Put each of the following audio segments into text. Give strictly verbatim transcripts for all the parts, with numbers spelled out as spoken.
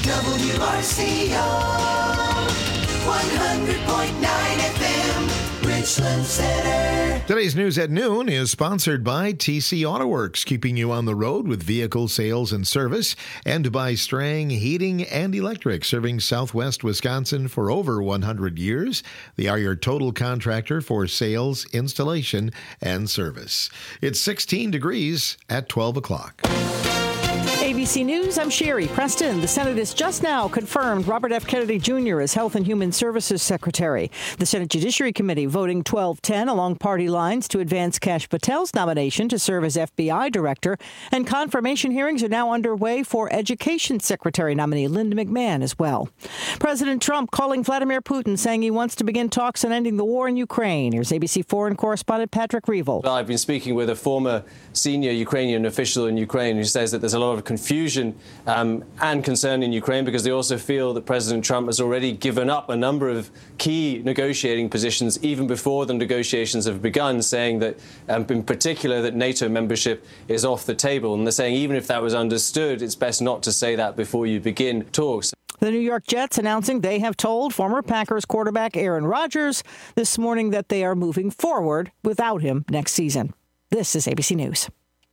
W R C O, one hundred point nine F M, Richland Center. Today's News at Noon is sponsored by T C Auto Works, keeping you on the road with vehicle sales and service, and by Strang Heating and Electric, serving Southwest Wisconsin for over one hundred years. They are your total contractor for sales, installation, and service. It's sixteen degrees at twelve o'clock. A B C News, I'm Sherry Preston. The Senate has just now confirmed Robert F. Kennedy Junior as Health and Human Services Secretary. The Senate Judiciary Committee voting twelve ten along party lines to advance Kash Patel's nomination to serve as F B I Director, and confirmation hearings are now underway for Education Secretary nominee Linda McMahon as well. President Trump calling Vladimir Putin, saying he wants to begin talks on ending the war in Ukraine. Here's A B C foreign correspondent Patrick Reevell. Well, I've been speaking with a former senior Ukrainian official in Ukraine who says that there's a lot of confusion um, and concern in Ukraine because they also feel that President Trump has already given up a number of key negotiating positions even before the negotiations have begun, saying that, um, in particular, that NATO membership is off the table. And they're saying even if that was understood, it's best not to say that before you begin talks. The New York Jets announcing they have told former Packers quarterback Aaron Rodgers this morning that they are moving forward without him next season. This is A B C News.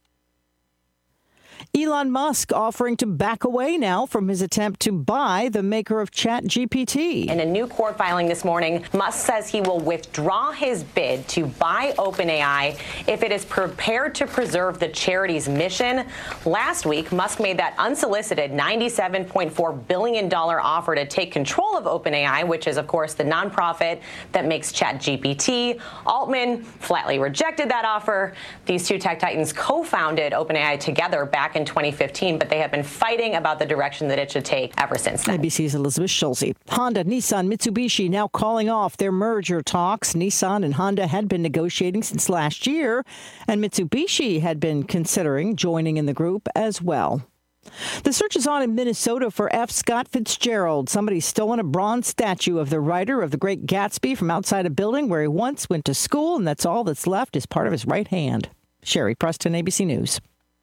Elon Musk offering to back away now from his attempt to buy the maker of ChatGPT. In a new court filing this morning, Musk says he will withdraw his bid to buy OpenAI if it is prepared to preserve the charity's mission. Last week, Musk made that unsolicited ninety-seven point four billion dollars offer to take control of OpenAI, which is, of course, the nonprofit that makes ChatGPT. Altman flatly rejected that offer. These two tech titans co-founded OpenAI together back in twenty fifteen, but they have been fighting about the direction that it should take ever since then. A B C's Elizabeth Schulze. Honda, Nissan, Mitsubishi now calling off their merger talks. Nissan and Honda had been negotiating since last year, and Mitsubishi had been considering joining in the group as well. The search is on in Minnesota for F. Scott Fitzgerald. Somebody's stolen a bronze statue of the writer of The Great Gatsby from outside a building where he once went to school, and that's all that's left is part of his right hand. Sherry Preston, A B C News.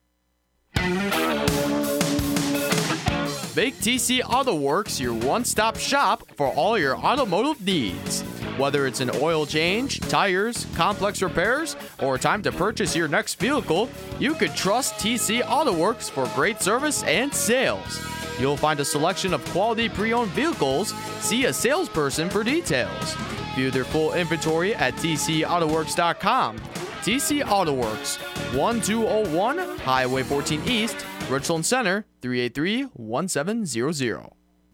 Make T C Auto Works your one-stop shop for all your automotive needs. Whether it's an oil change, tires, complex repairs, or time to purchase your next vehicle, you can trust T C Auto Works for great service and sales. You'll find a selection of quality pre-owned vehicles. See a salesperson for details. View their full inventory at T C auto works dot com. T C Auto Works, one two zero one Highway fourteen East, Richland Center, three eight three, one seven zero zero.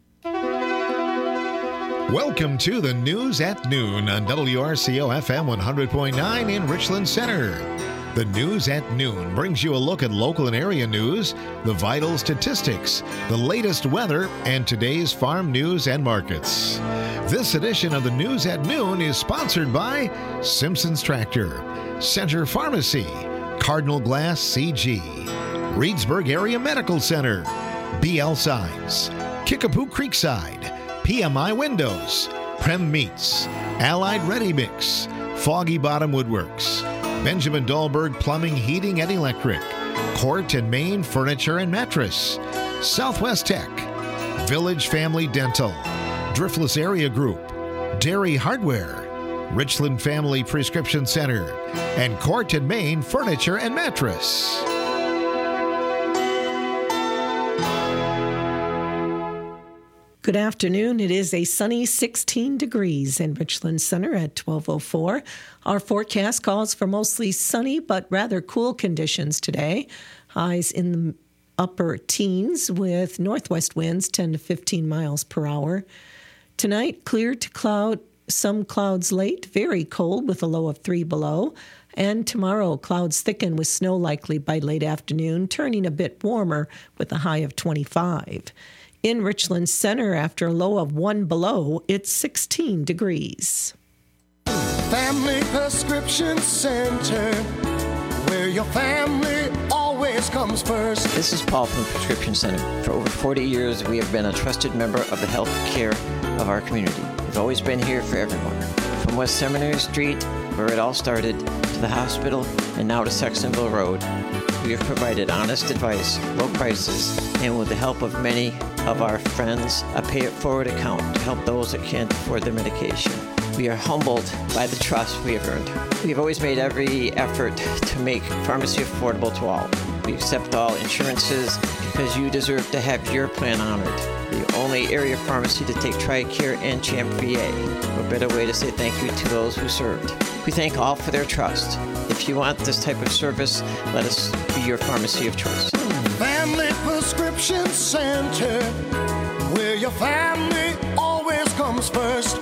Welcome to the News at Noon on W R C O F M one hundred point nine in Richland Center. The News at Noon brings you a look at local and area news, the vital statistics, the latest weather, and today's farm news and markets. This edition of the News at Noon is sponsored by Simpson's Tractor, Center Pharmacy, Cardinal Glass C G, Reedsburg Area Medical Center, B L Signs, Kickapoo Creekside, P M I Windows, Prem Meats, Allied Ready Mix, Foggy Bottom Woodworks, Benjamin Dahlberg Plumbing, Heating and Electric, Court and Main Furniture and Mattress, Southwest Tech, Village Family Dental, Driftless Area Group, Dairy Hardware, Richland Family Prescription Center, and Court and Main Furniture and Mattress. Good afternoon. It is a sunny sixteen degrees in Richland Center at twelve oh four. Our forecast calls for mostly sunny but rather cool conditions today. Highs in the upper teens with northwest winds ten to fifteen miles per hour. Tonight, clear to cloud, some clouds late, very cold with a low of three below. And tomorrow, clouds thicken with snow likely by late afternoon, turning a bit warmer with a high of twenty-five. In Richland Center, after a low of one below, it's sixteen degrees. Family Prescription Center, where your family always comes first. This is Paul from the Prescription Center. For over forty years, we have been a trusted member of the health care of our community. We've always been here for everyone. From West Seminary Street where it all started, to the hospital, and now to Sextonville Road. We have provided honest advice, low prices, and with the help of many of our friends, a pay-it-forward account to help those that can't afford their medication. We are humbled by the trust we have earned. We have always made every effort to make pharmacy affordable to all. We accept all insurances because you deserve to have your plan honored. The only area pharmacy to take TRICARE and CHAMP V A. What better way to say thank you to those who served. We thank all for their trust. If you want this type of service, let us be your pharmacy of choice. Family Prescription Center, where your family always comes first.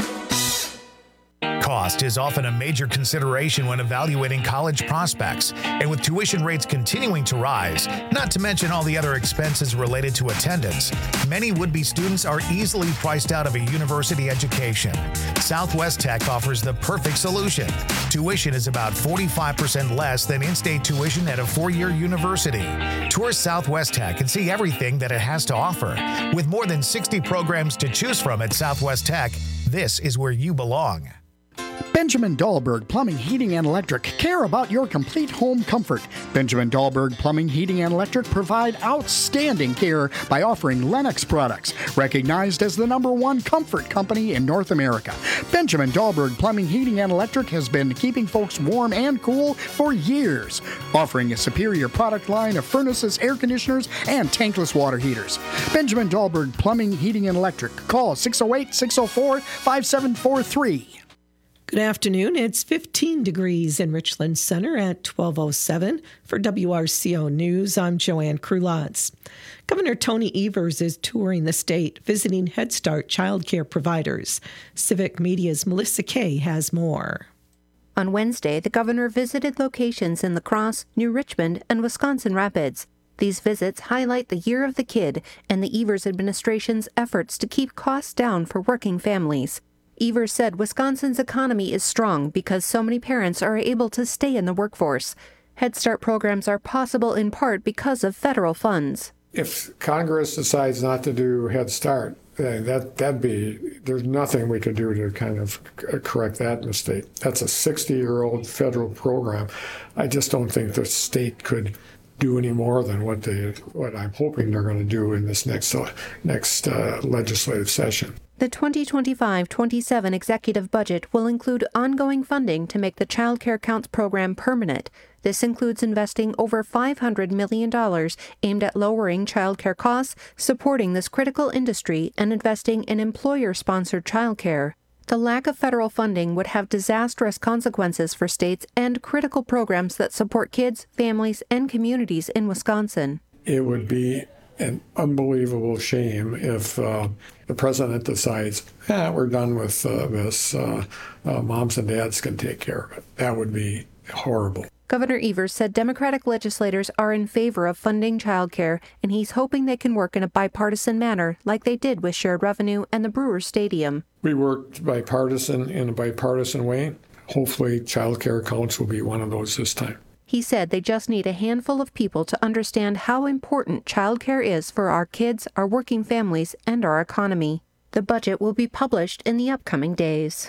Cost is often a major consideration when evaluating college prospects, and with tuition rates continuing to rise, not to mention all the other expenses related to attendance, many would-be students are easily priced out of a university education. Southwest Tech offers the perfect solution. Tuition is about forty-five percent less than in-state tuition at a four-year university. Tour Southwest Tech and see everything that it has to offer. With more than sixty programs to choose from at Southwest Tech, this is where you belong. Benjamin Dahlberg Plumbing, Heating, and Electric care about your complete home comfort. Benjamin Dahlberg Plumbing, Heating, and Electric provide outstanding care by offering Lennox products, recognized as the number one comfort company in North America. Benjamin Dahlberg Plumbing, Heating, and Electric has been keeping folks warm and cool for years, offering a superior product line of furnaces, air conditioners, and tankless water heaters. Benjamin Dahlberg Plumbing, Heating, and Electric. Call six oh eight, six oh four, five seven four three. Good afternoon. It's fifteen degrees in Richland Center at twelve oh seven. For W R C O News, I'm Joanne Krulotz. Governor Tony Evers is touring the state, visiting Head Start child care providers. Civic Media's Melissa Kay has more. On Wednesday, the governor visited locations in La Crosse, New Richmond, and Wisconsin Rapids. These visits highlight the Year of the Kid and the Evers administration's efforts to keep costs down for working families. Evers said Wisconsin's economy is strong because so many parents are able to stay in the workforce. Head Start programs are possible in part because of federal funds. If Congress decides not to do Head Start, that, that'd be, there's nothing we could do to kind of correct that mistake. That's a sixty-year-old federal program. I just don't think the state could do any more than what they, what I'm hoping they're going to do in this next, uh, next uh, legislative session. The twenty twenty-five twenty-seven executive budget will include ongoing funding to make the Child Care Counts program permanent. This includes investing over five hundred million dollars aimed at lowering child care costs, supporting this critical industry, and investing in employer-sponsored child care. The lack of federal funding would have disastrous consequences for states and critical programs that support kids, families, and communities in Wisconsin. It would be an unbelievable shame if uh, the president decides, eh, we're done with uh, this, uh, uh, moms and dads can take care of it. That would be horrible. Governor Evers said Democratic legislators are in favor of funding childcare, and he's hoping they can work in a bipartisan manner like they did with shared revenue and the Brewers Stadium. We worked bipartisan in a bipartisan way. Hopefully child care counts will be one of those this time. He said they just need a handful of people to understand how important childcare is for our kids, our working families, and our economy. The budget will be published in the upcoming days.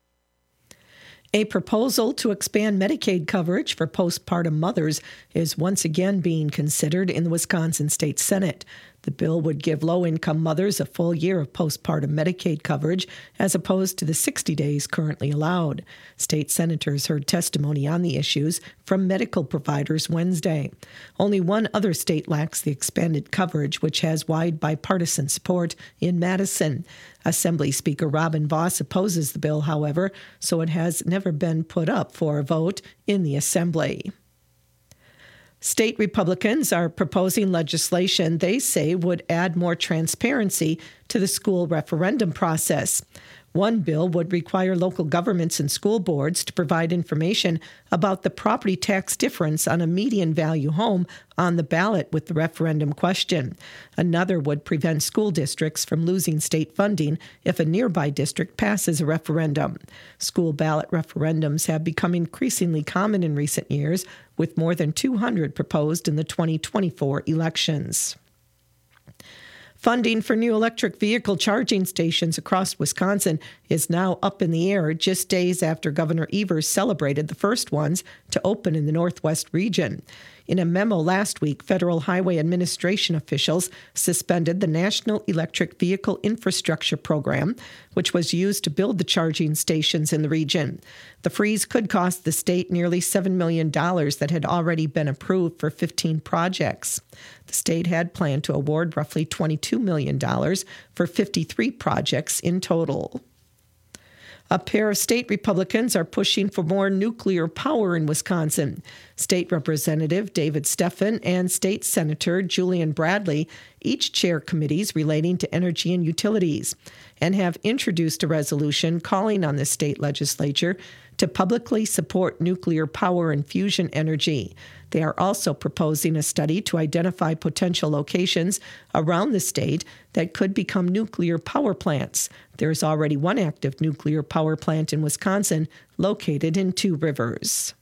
A proposal to expand Medicaid coverage for postpartum mothers is once again being considered in the Wisconsin State Senate. The bill would give low-income mothers a full year of postpartum Medicaid coverage as opposed to the sixty days currently allowed. State senators heard testimony on the issues from medical providers Wednesday. Only one other state lacks the expanded coverage, which has wide bipartisan support in Madison. Assembly Speaker Robin Vos opposes the bill, however, so it has never been put up for a vote in the Assembly. State Republicans are proposing legislation they say would add more transparency to the school referendum process. One bill would require local governments and school boards to provide information about the property tax difference on a median value home on the ballot with the referendum question. Another would prevent school districts from losing state funding if a nearby district passes a referendum. School ballot referendums have become increasingly common in recent years, with more than two hundred proposed in the twenty twenty-four elections. Funding for new electric vehicle charging stations across Wisconsin is now up in the air just days after Governor Evers celebrated the first ones to open in the Northwest region. In a memo last week, Federal Highway Administration officials suspended the National Electric Vehicle Infrastructure Program, which was used to build the charging stations in the region. The freeze could cost the state nearly seven million dollars that had already been approved for fifteen projects. The state had planned to award roughly twenty-two million dollars for fifty-three projects in total. A pair of state Republicans are pushing for more nuclear power in Wisconsin. State Representative David Steffen and State Senator Julian Bradley each chair committees relating to energy and utilities and have introduced a resolution calling on the state legislature to publicly support nuclear power and fusion energy. They are also proposing a study to identify potential locations around the state that could become nuclear power plants. There is already one active nuclear power plant in Wisconsin located in Two Rivers.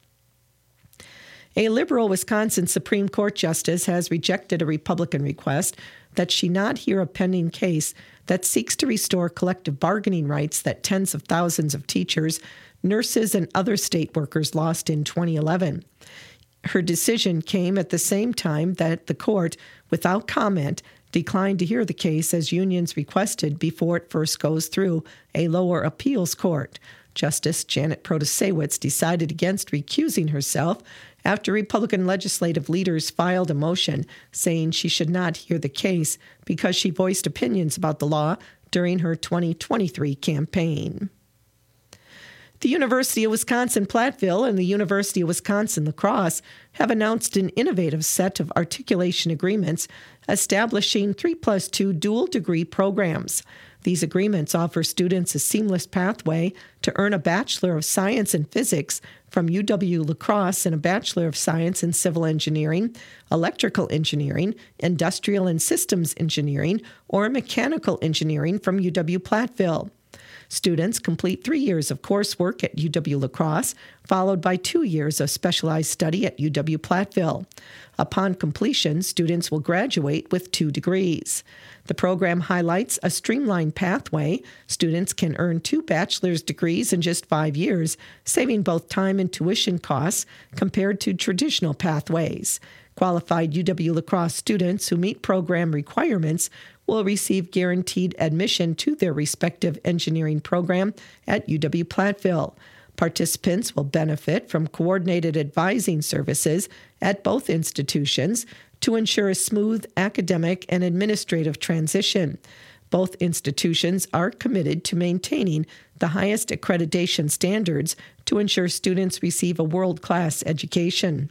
A liberal Wisconsin Supreme Court justice has rejected a Republican request that she not hear a pending case that seeks to restore collective bargaining rights that tens of thousands of teachers, nurses, and other state workers lost in twenty eleven. Her decision came at the same time that the court, without comment, declined to hear the case as unions requested before it first goes through a lower appeals court. Justice Janet Protasewicz decided against recusing herself after Republican legislative leaders filed a motion saying she should not hear the case because she voiced opinions about the law during her twenty twenty-three campaign. The University of Wisconsin-Platteville and the University of Wisconsin-La Crosse have announced an innovative set of articulation agreements establishing three plus two dual degree programs. These agreements offer students a seamless pathway to earn a Bachelor of Science in Physics from U W-La Crosse and a Bachelor of Science in Civil Engineering, Electrical Engineering, Industrial and Systems Engineering, or Mechanical Engineering from U W-Platteville. Students complete three years of coursework at U W-La Crosse, followed by two years of specialized study at U W-Platteville. Upon completion, students will graduate with two degrees. The program highlights a streamlined pathway. Students can earn two bachelor's degrees in just five years, saving both time and tuition costs compared to traditional pathways. Qualified U W-La Crosse students who meet program requirements will receive guaranteed admission to their respective engineering program at U W-Platteville. Participants will benefit from coordinated advising services at both institutions to ensure a smooth academic and administrative transition. Both institutions are committed to maintaining the highest accreditation standards to ensure students receive a world-class education.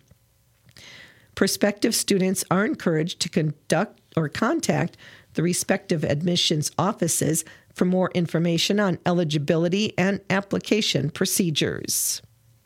Prospective students are encouraged to conduct or contact the respective admissions offices for more information on eligibility and application procedures.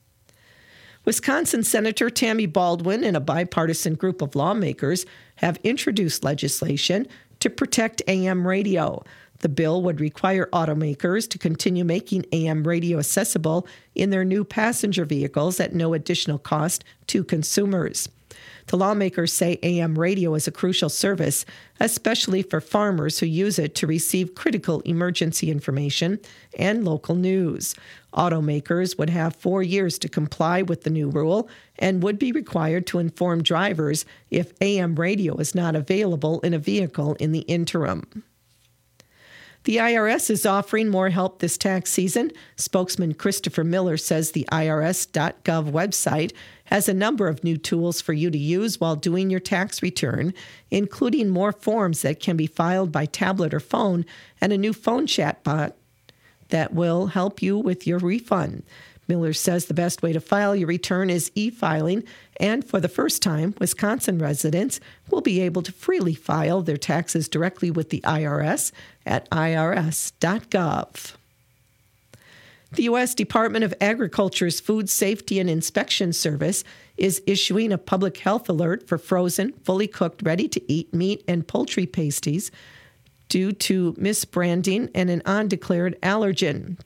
Wisconsin Senator Tammy Baldwin and a bipartisan group of lawmakers have introduced legislation to protect A M radio. The bill would require automakers to continue making A M radio accessible in their new passenger vehicles at no additional cost to consumers. The lawmakers say A M radio is a crucial service, especially for farmers who use it to receive critical emergency information and local news. Automakers would have four years to comply with the new rule and would be required to inform drivers if A M radio is not available in a vehicle in the interim. The I R S is offering more help this tax season. Spokesman Christopher Miller says the I R S dot gov website has a number of new tools for you to use while doing your tax return, including more forms that can be filed by tablet or phone and a new phone chat bot that will help you with your refund. Miller says the best way to file your return is e-filing, and for the first time, Wisconsin residents will be able to freely file their taxes directly with the I R S at I R S dot gov. The U S Department of Agriculture's Food Safety and Inspection Service is issuing a public health alert for frozen, fully cooked, ready-to-eat meat and poultry pasties due to misbranding and an undeclared allergen.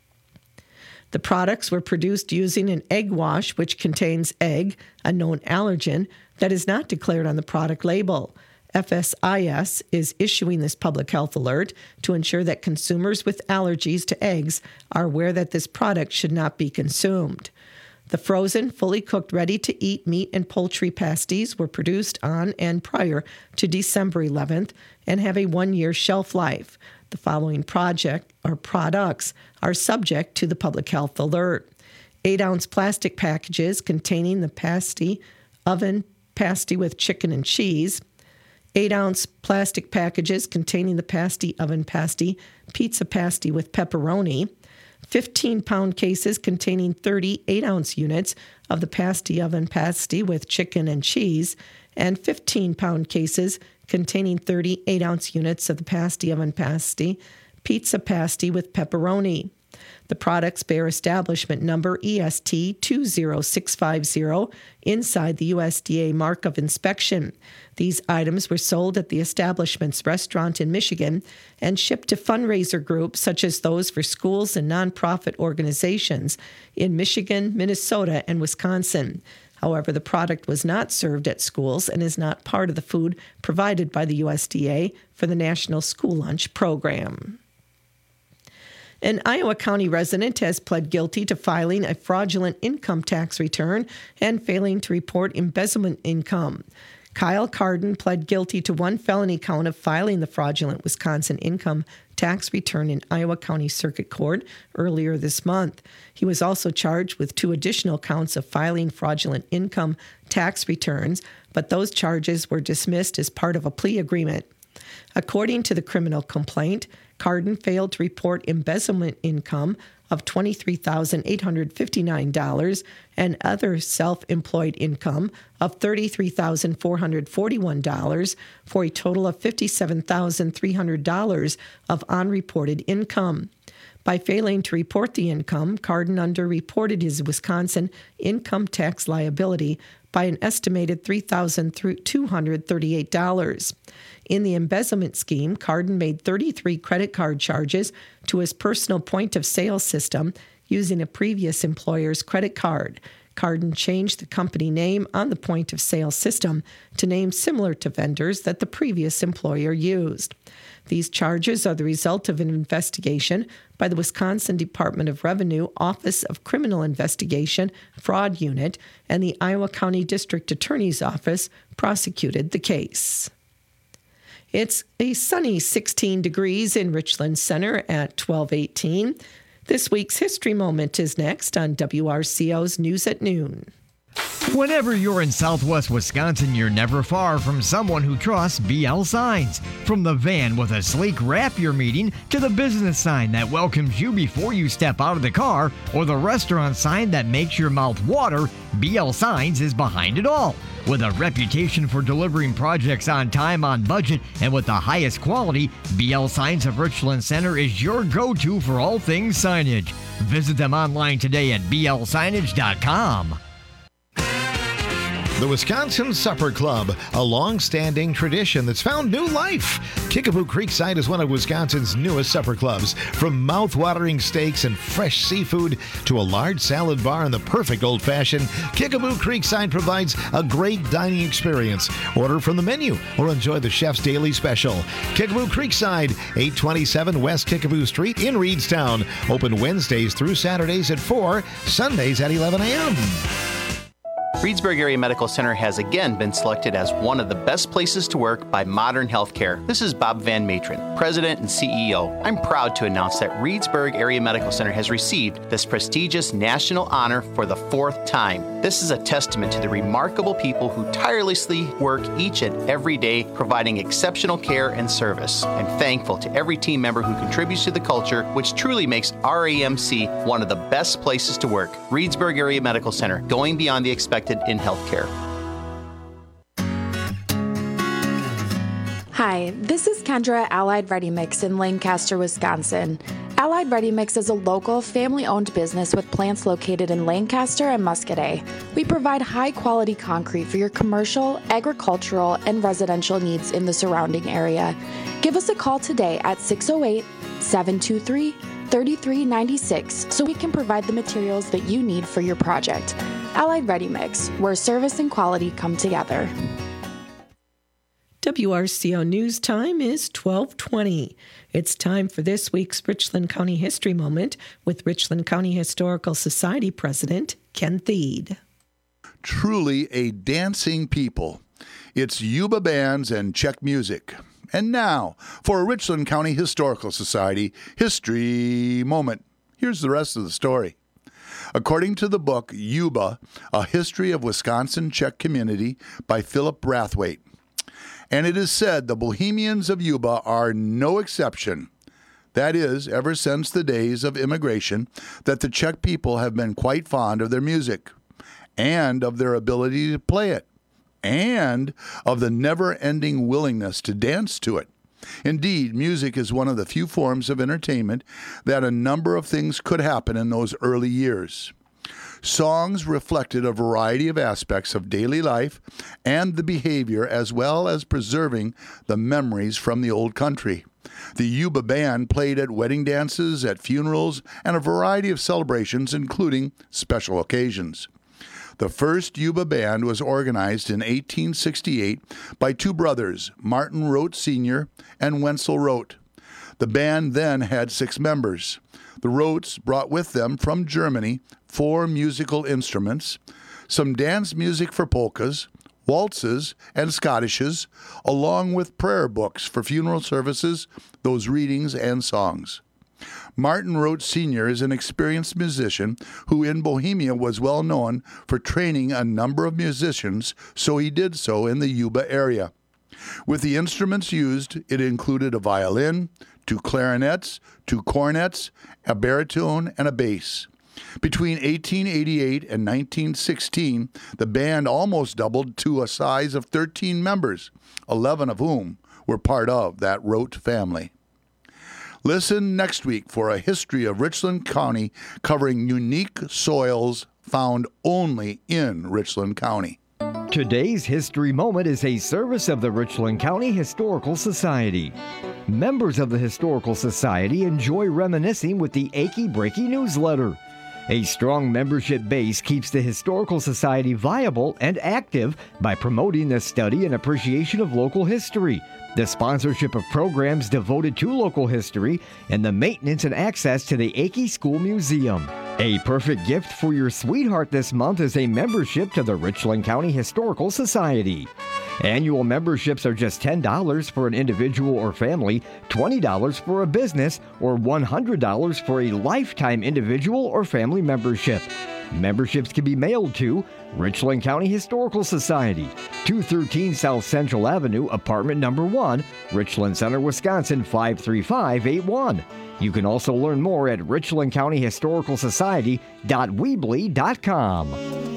The products were produced using an egg wash, which contains egg, a known allergen, that is not declared on the product label. F S I S is issuing this public health alert to ensure that consumers with allergies to eggs are aware that this product should not be consumed. The frozen, fully cooked, ready-to-eat meat and poultry pasties were produced on and prior to December eleventh and have a one-year shelf life. The following project or products are subject to the public health alert. Eight-ounce plastic packages containing the pasty, oven pasty with chicken and cheese. Eight-ounce plastic packages containing the pasty, oven pasty, pizza pasty with pepperoni. fifteen-pound cases containing thirty eight-ounce units of the pasty, oven pasty with chicken and cheese, and fifteen-pound cases containing thirty eight-ounce units of the pasty, oven pasty, pizza pasty with pepperoni. The products bear establishment number E S T two zero six five zero inside the U S D A mark of inspection. These items were sold at the establishment's restaurant in Michigan and shipped to fundraiser groups such as those for schools and nonprofit organizations in Michigan, Minnesota, and Wisconsin. However, the product was not served at schools and is not part of the food provided by the U S D A for the National School Lunch Program. An Iowa County resident has pled guilty to filing a fraudulent income tax return and failing to report embezzlement income. Kyle Carden pled guilty to one felony count of filing the fraudulent Wisconsin income tax return in Iowa County Circuit Court earlier this month. He was also charged with two additional counts of filing fraudulent income tax returns, but those charges were dismissed as part of a plea agreement. According to the criminal complaint, Carden failed to report embezzlement income of twenty-three thousand eight hundred fifty-nine dollars and other self-employed income of thirty-three thousand four hundred forty-one dollars for a total of fifty-seven thousand three hundred dollars of unreported income. By failing to report the income, Carden underreported his Wisconsin income tax liability by an estimated three thousand two hundred thirty-eight dollars. In the embezzlement scheme, Carden made thirty-three credit card charges to his personal point-of-sale system using a previous employer's credit card. Carden changed the company name on the point-of-sale system to names similar to vendors that the previous employer used. These charges are the result of an investigation by the Wisconsin Department of Revenue Office of Criminal Investigation Fraud Unit, and the Iowa County District Attorney's Office prosecuted the case. It's a sunny sixteen degrees in Richland Center at twelve eighteen. This week's History Moment is next on W R C O's News at Noon. Whenever you're in Southwest Wisconsin, you're never far from someone who trusts B L Signs. From the van with a sleek wrap you're meeting to the business sign that welcomes you before you step out of the car or the restaurant sign that makes your mouth water, B L Signs is behind it all. With a reputation for delivering projects on time, on budget, and with the highest quality, B L Signs of Richland Center is your go-to for all things signage. Visit them online today at b l signage dot com. The Wisconsin Supper Club, a long-standing tradition that's found new life. Kickapoo Creekside is one of Wisconsin's newest supper clubs. From mouth-watering steaks and fresh seafood to a large salad bar and the perfect old-fashioned, Kickapoo Creekside provides a great dining experience. Order from the menu or enjoy the chef's daily special. Kickapoo Creekside, eight twenty-seven West Kickapoo Street in Reedstown. Open Wednesdays through Saturdays at four, Sundays at eleven a.m. Reedsburg Area Medical Center has again been selected as one of the best places to work by Modern Healthcare. This is Bob Van Matron, President and C E O. I'm proud to announce that Reedsburg Area Medical Center has received this prestigious national honor for the fourth time. This is a testament to the remarkable people who tirelessly work each and every day providing exceptional care and service. I'm thankful to every team member who contributes to the culture, which truly makes R A M C one of the best places to work. Reedsburg Area Medical Center, going beyond the expected in healthcare. Hi, this is Kendra at Allied Ready Mix in Lancaster, Wisconsin. Allied Ready Mix is a local, family-owned business with plants located in Lancaster and Muscadet. We provide high-quality concrete for your commercial, agricultural, and residential needs in the surrounding area. Give us a call today at six oh eight, seven two three, three three nine six so we can provide the materials that you need for your project. Allied Ready Mix, where service and quality come together. W R C O News Time is twelve twenty. It's time for this week's Richland County History Moment with Richland County Historical Society President Ken Thiede. Truly a dancing people. It's Yuba bands and Czech music. And now, for a Richland County Historical Society History Moment. Here's the rest of the story. According to the book Yuba, A History of Wisconsin Czech Community by Philip Brathwaite. And it is said the Bohemians of Yuba are no exception. That is, ever since the days of immigration, that the Czech people have been quite fond of their music, and of their ability to play it, and of the never-ending willingness to dance to it. Indeed, music is one of the few forms of entertainment that a number of things could happen in those early years. Songs reflected a variety of aspects of daily life and the behavior, as well as preserving the memories from the old country. The Yuba band played at wedding dances, at funerals, and a variety of celebrations, including special occasions. The first Yuba band was organized in eighteen sixty-eight by two brothers, Martin Rote Senior and Wenzel Rote. The band then had six members. The Rotes brought with them from Germany four musical instruments, some dance music for polkas, waltzes, and schottisches, along with prayer books for funeral services, those readings and songs. Martin Rote Senior is an experienced musician who in Bohemia was well known for training a number of musicians, so he did so in the Yuba area. With the instruments used, it included a violin, two clarinets, two cornets, a baritone, and a bass. Between eighteen eighty-eight and nineteen sixteen, the band almost doubled to a size of thirteen members, eleven of whom were part of that Rote family. Listen next week for a history of Richland County covering unique soils found only in Richland County. Today's History Moment is a service of the Richland County Historical Society. Members of the Historical Society enjoy reminiscing with the Achy Breaky newsletter. A strong membership base keeps the Historical Society viable and active by promoting the study and appreciation of local history, the sponsorship of programs devoted to local history, and the maintenance and access to the Achy School Museum. A perfect gift for your sweetheart this month is a membership to the Richland County Historical Society. Annual memberships are just ten dollars for an individual or family, twenty dollars for a business, or one hundred dollars for a lifetime individual or family membership. Memberships can be mailed to Richland County Historical Society, two thirteen South Central Avenue, apartment number one, Richland Center, Wisconsin five three five eight one. You can also learn more at richland county historical society dot weebly dot com.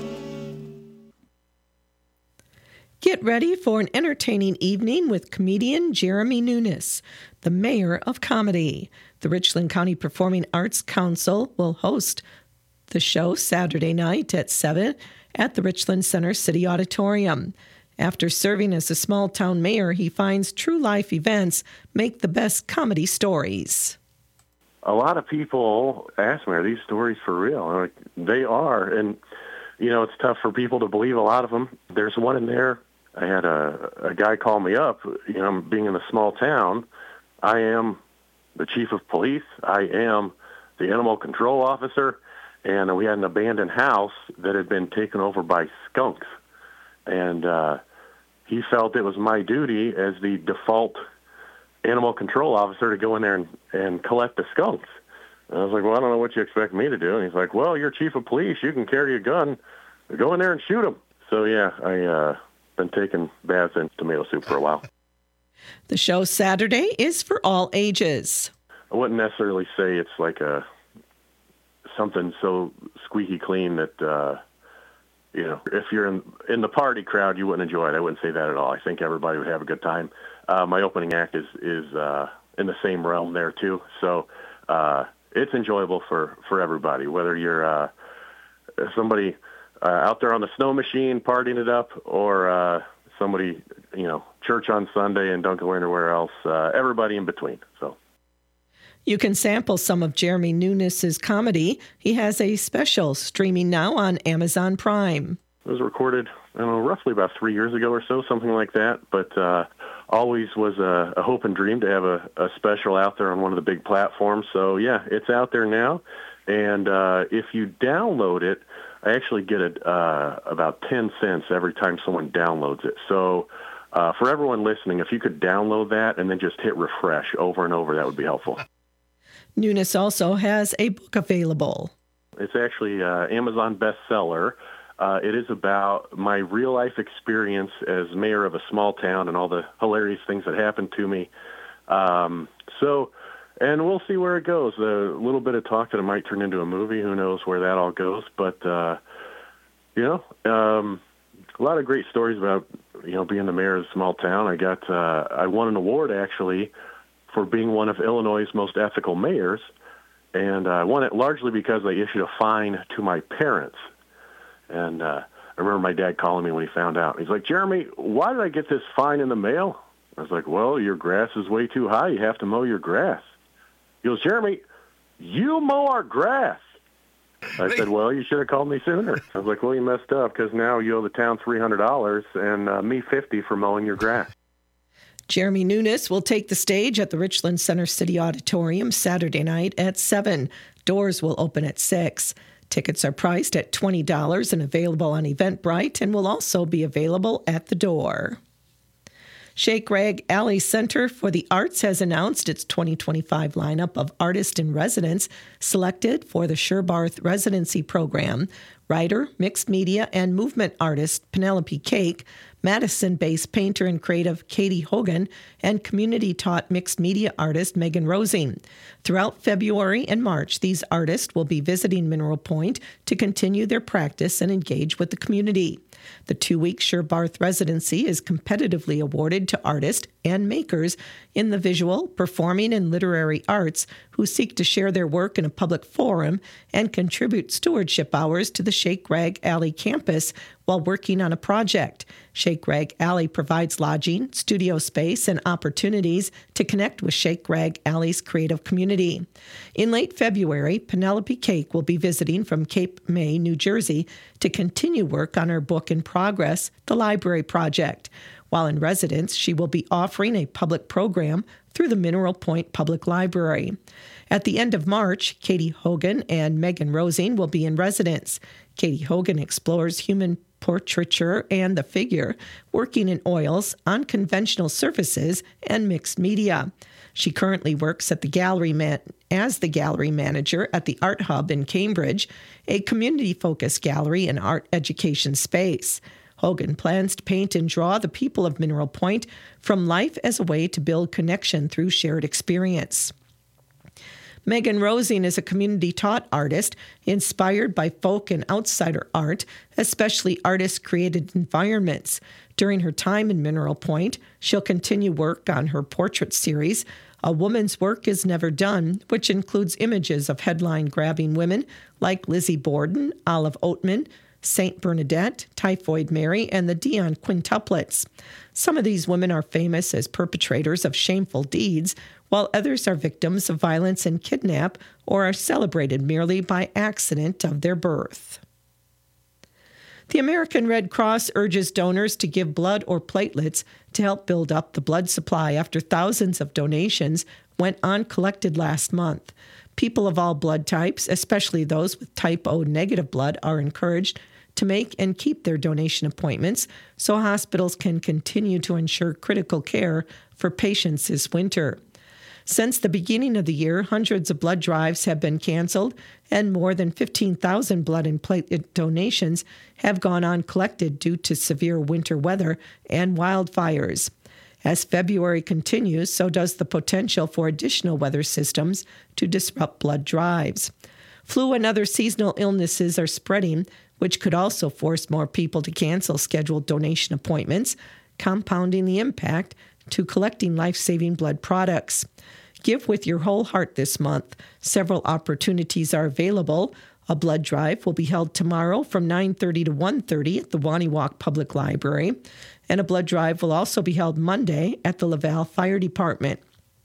Get ready for an entertaining evening with comedian Jeremy Nunes, the mayor of comedy. The Richland County Performing Arts Council will host the show Saturday night at seven at the Richland Center City Auditorium. After serving as a small-town mayor, he finds true-life events make the best comedy stories. A lot of people ask me, are these stories for real? I'm like, they are, and, you know, it's tough for people to believe a lot of them. There's one in there. I had a, a guy call me up, you know, being in a small town. I am the chief of police. I am the animal control officer. And we had an abandoned house that had been taken over by skunks. And uh, he felt it was my duty as the default animal control officer to go in there and, and collect the skunks. And I was like, well, I don't know what you expect me to do. And he's like, well, you're chief of police. You can carry a gun. Go in there and shoot them. So, yeah, I... Uh, been taking baths in tomato soup for a while. The show Saturday is for all ages. I wouldn't necessarily say it's like a something so squeaky clean that, uh, you know, if you're in, in the party crowd, you wouldn't enjoy it. I wouldn't say that at all. I think everybody would have a good time. Uh, my opening act is, is uh, in the same realm there, too. So uh, it's enjoyable for, for everybody, whether you're uh, somebody... Uh, out there on the snow machine, partying it up, or uh, somebody, you know, church on Sunday and don't go anywhere else. Uh, everybody in between. So you can sample some of Jeremy Nunes' comedy. He has a special streaming now on Amazon Prime. It was recorded, I don't know, roughly about three years ago or so, something like that. But uh, always was a, a hope and dream to have a, a special out there on one of the big platforms. So, yeah, it's out there now. And uh, if you download it, I actually get it uh, about ten cents every time someone downloads it. So uh, for everyone listening, if you could download that and then just hit refresh over and over, that would be helpful. Nunes also has a book available. It's actually uh, Amazon bestseller. Uh, it is about my real-life experience as mayor of a small town and all the hilarious things that happened to me. Um, so, and we'll see where it goes. A little bit of talk that it might turn into a movie. Who knows where that all goes? But, uh, you know, um, a lot of great stories about, you know, being the mayor of a small town. I got, uh, I won an award, actually, for being one of Illinois' most ethical mayors. And I won it largely because I issued a fine to my parents. And uh, I remember my dad calling me when he found out. He's like, Jeremy, why did I get this fine in the mail? I was like, well, your grass is way too high. You have to mow your grass. He goes, Jeremy, you mow our grass. I said, well, you should have called me sooner. I was like, well, you messed up because now you owe the town three hundred dollars and uh, me fifty dollars for mowing your grass. Jeremy Nunes will take the stage at the Richland Center City Auditorium Saturday night at seven. Doors will open at six. Tickets are priced at twenty dollars and available on Eventbrite and will also be available at the door. Shake Rag Alley Center for the Arts has announced its twenty twenty-five lineup of artists in residence selected for the Sherbarth Residency Program. Writer, mixed media, and movement artist Penelope Cake, Madison-based painter and creative Katie Hogan, and community-taught mixed media artist Megan Rosing. Throughout February and March, these artists will be visiting Mineral Point to continue their practice and engage with the community. The two-week Sherbarth residency is competitively awarded to artists and makers in the visual, performing, and literary arts who seek to share their work in a public forum and contribute stewardship hours to the Shake Rag Alley campus while working on a project. Shake Rag Alley provides lodging, studio space, and opportunities to connect with Shake Rag Alley's creative community. In late February, Penelope Cake will be visiting from Cape May, New Jersey, to continue work on her book in progress, The Library Project. While in residence, she will be offering a public program through the Mineral Point Public Library. At the end of March, Katie Hogan and Megan Rosing will be in residence. Katie Hogan explores human portraiture and the figure, working in oils, unconventional surfaces, and mixed media. She currently works at the gallery man- as the gallery manager at the Art Hub in Cambridge, a community-focused gallery and art education space. Hogan plans to paint and draw the people of Mineral Point from life as a way to build connection through shared experience. Megan Rosing is a community-taught artist inspired by folk and outsider art, especially artist-created environments. During her time in Mineral Point, she'll continue work on her portrait series, A Woman's Work Is Never Done, which includes images of headline-grabbing women like Lizzie Borden, Olive Oatman, Saint Bernadette, Typhoid Mary, and the Dion quintuplets. Some of these women are famous as perpetrators of shameful deeds, while others are victims of violence and kidnap or are celebrated merely by accident of their birth. The American Red Cross urges donors to give blood or platelets to help build up the blood supply after thousands of donations went uncollected last month. People of all blood types, especially those with type O negative blood, are encouraged to make and keep their donation appointments so hospitals can continue to ensure critical care for patients this winter. Since the beginning of the year, hundreds of blood drives have been canceled, and more than fifteen thousand blood and platelet donations have gone uncollected due to severe winter weather and wildfires. As February continues, so does the potential for additional weather systems to disrupt blood drives. Flu and other seasonal illnesses are spreading, which could also force more people to cancel scheduled donation appointments, compounding the impact to collecting life-saving blood products. Give with your whole heart this month. Several opportunities are available. A blood drive will be held tomorrow from nine thirty to one thirty at the Waniwak Public Library, and a blood drive will also be held Monday at the Laval Fire Department.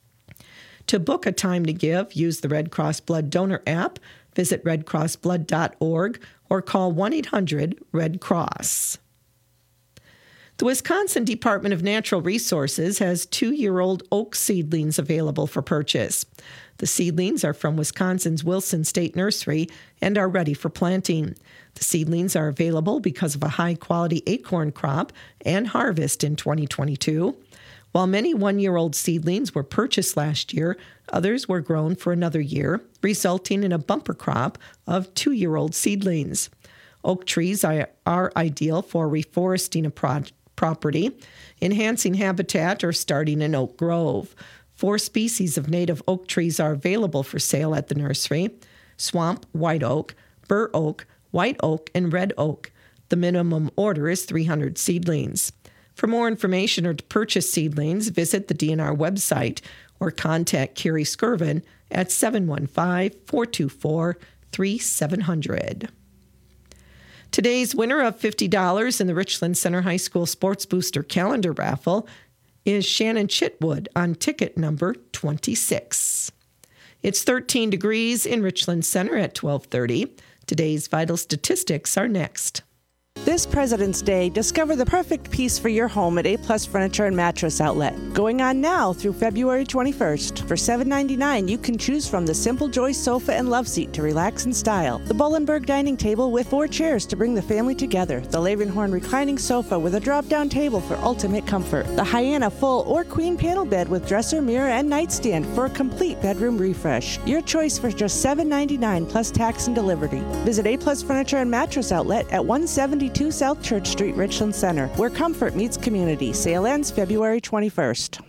To book a time to give, use the Red Cross Blood Donor app, visit red cross blood dot org, or call one eight hundred red cross. The Wisconsin Department of Natural Resources has two-year-old oak seedlings available for purchase. The seedlings are from Wisconsin's Wilson State Nursery and are ready for planting. The seedlings are available because of a high-quality acorn crop and harvest in twenty twenty-two. While many one-year-old seedlings were purchased last year, others were grown for another year, resulting in a bumper crop of two-year-old seedlings. Oak trees are, are ideal for reforesting a project. property, enhancing habitat, or starting an oak grove. Four species of native oak trees are available for sale at the nursery: swamp white oak, bur oak, white oak, and red oak. The minimum order is three hundred seedlings. For more information or to purchase seedlings, visit the D N R website or contact Carrie Skirvin at seven one five, four two four, three seven zero zero. Today's winner of fifty dollars in the Richland Center High School Sports Booster Calendar Raffle is Shannon Chitwood on ticket number twenty-six. It's thirteen degrees in Richland Center at twelve thirty. Today's vital statistics are next. This President's Day, discover the perfect piece for your home at A-Plus Furniture and Mattress Outlet. Going on now through February twenty-first. For seven ninety-nine, you can choose from the Simple Joy sofa and love seat to relax in style, the Bolenberg dining table with four chairs to bring the family together, the Lavenhorn reclining sofa with a drop-down table for ultimate comfort, the Hyena full or queen panel bed with dresser, mirror, and nightstand for a complete bedroom refresh. Your choice for just seven ninety-nine plus tax and delivery. Visit A-Plus Furniture and Mattress Outlet at one seventy-two South Church Street, Richland Center, where comfort meets community. Sale ends February twenty-first.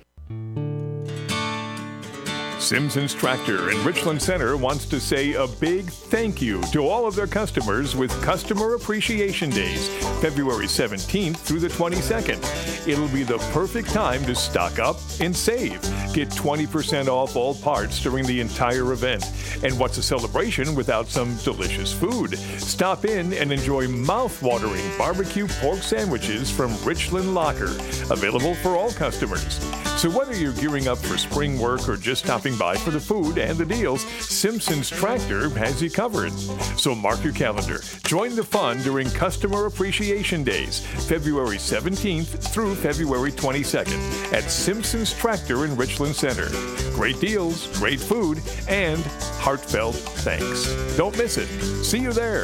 Simpson's Tractor in Richland Center wants to say a big thank you to all of their customers with Customer Appreciation Days, February seventeenth through the twenty-second. It'll be the perfect time to stock up and save. Get twenty percent off all parts during the entire event. And what's a celebration without some delicious food? Stop in and enjoy mouth-watering barbecue pork sandwiches from Richland Locker, available for all customers. So whether you're gearing up for spring work or just stopping by for the food and the deals, Simpson's Tractor has you covered. So mark your calendar. Join the fun during Customer Appreciation Days, February seventeenth through February twenty-second at Simpson's Tractor in Richland Center. Great deals, great food, and heartfelt thanks. Don't miss it. See you there.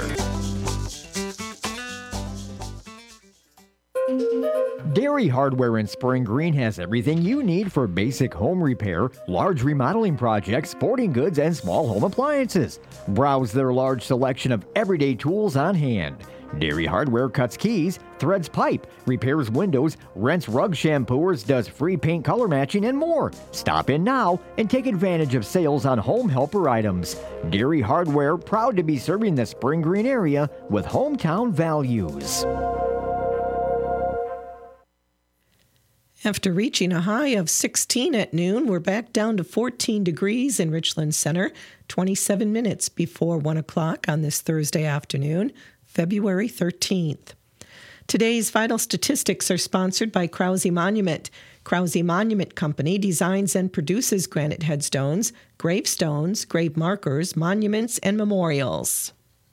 Dairy Hardware in Spring Green has everything you need for basic home repair, large remodeling projects, sporting goods, and small home appliances. Browse their large selection of everyday tools on hand. Dairy Hardware cuts keys, threads pipe, repairs windows, rents rug shampooers, does free paint color matching, and more. Stop in now and take advantage of sales on home helper items. Dairy Hardware, proud to be serving the Spring Green area with hometown values. After reaching a high of sixteen at noon, we're back down to fourteen degrees in Richland Center, twenty-seven minutes before one o'clock on this Thursday afternoon, February thirteenth. Today's vital statistics are sponsored by Krause Monument. Krause Monument Company designs and produces granite headstones, gravestones, grave markers, monuments, and memorials.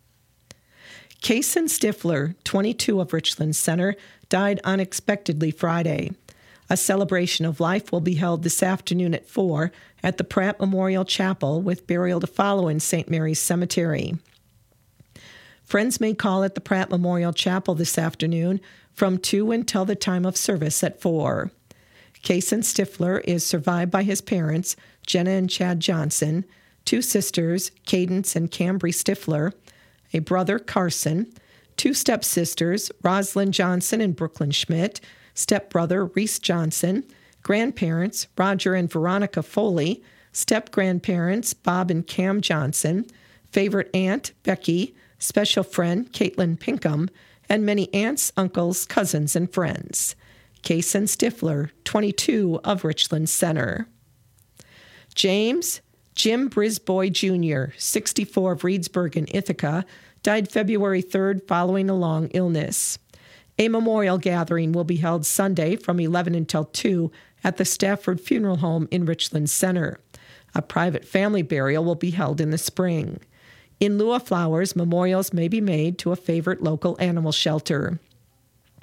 Kason Stifler, twenty-two, of Richland Center, died unexpectedly Friday. A celebration of life will be held this afternoon at four at the Pratt Memorial Chapel, with burial to follow in Saint Mary's Cemetery. Friends may call at the Pratt Memorial Chapel this afternoon from two until the time of service at four. Kason Stifler is survived by his parents, Jenna and Chad Johnson, two sisters, Cadence and Cambry Stifler, a brother, Carson, two stepsisters, Rosalind Johnson and Brooklyn Schmidt, stepbrother, Reese Johnson, grandparents, Roger and Veronica Foley, step-grandparents, Bob and Cam Johnson, favorite aunt, Becky, special friend, Caitlin Pinkham, and many aunts, uncles, cousins, and friends. Kason Stifler, twenty-two, of Richland Center. James Jim Brisboy Junior, sixty-four, of Reedsburg in Ithaca, died February third following a long illness. A memorial gathering will be held Sunday from eleven until two at the Stafford Funeral Home in Richland Center. A private family burial will be held in the spring. In lieu of flowers, memorials may be made to a favorite local animal shelter.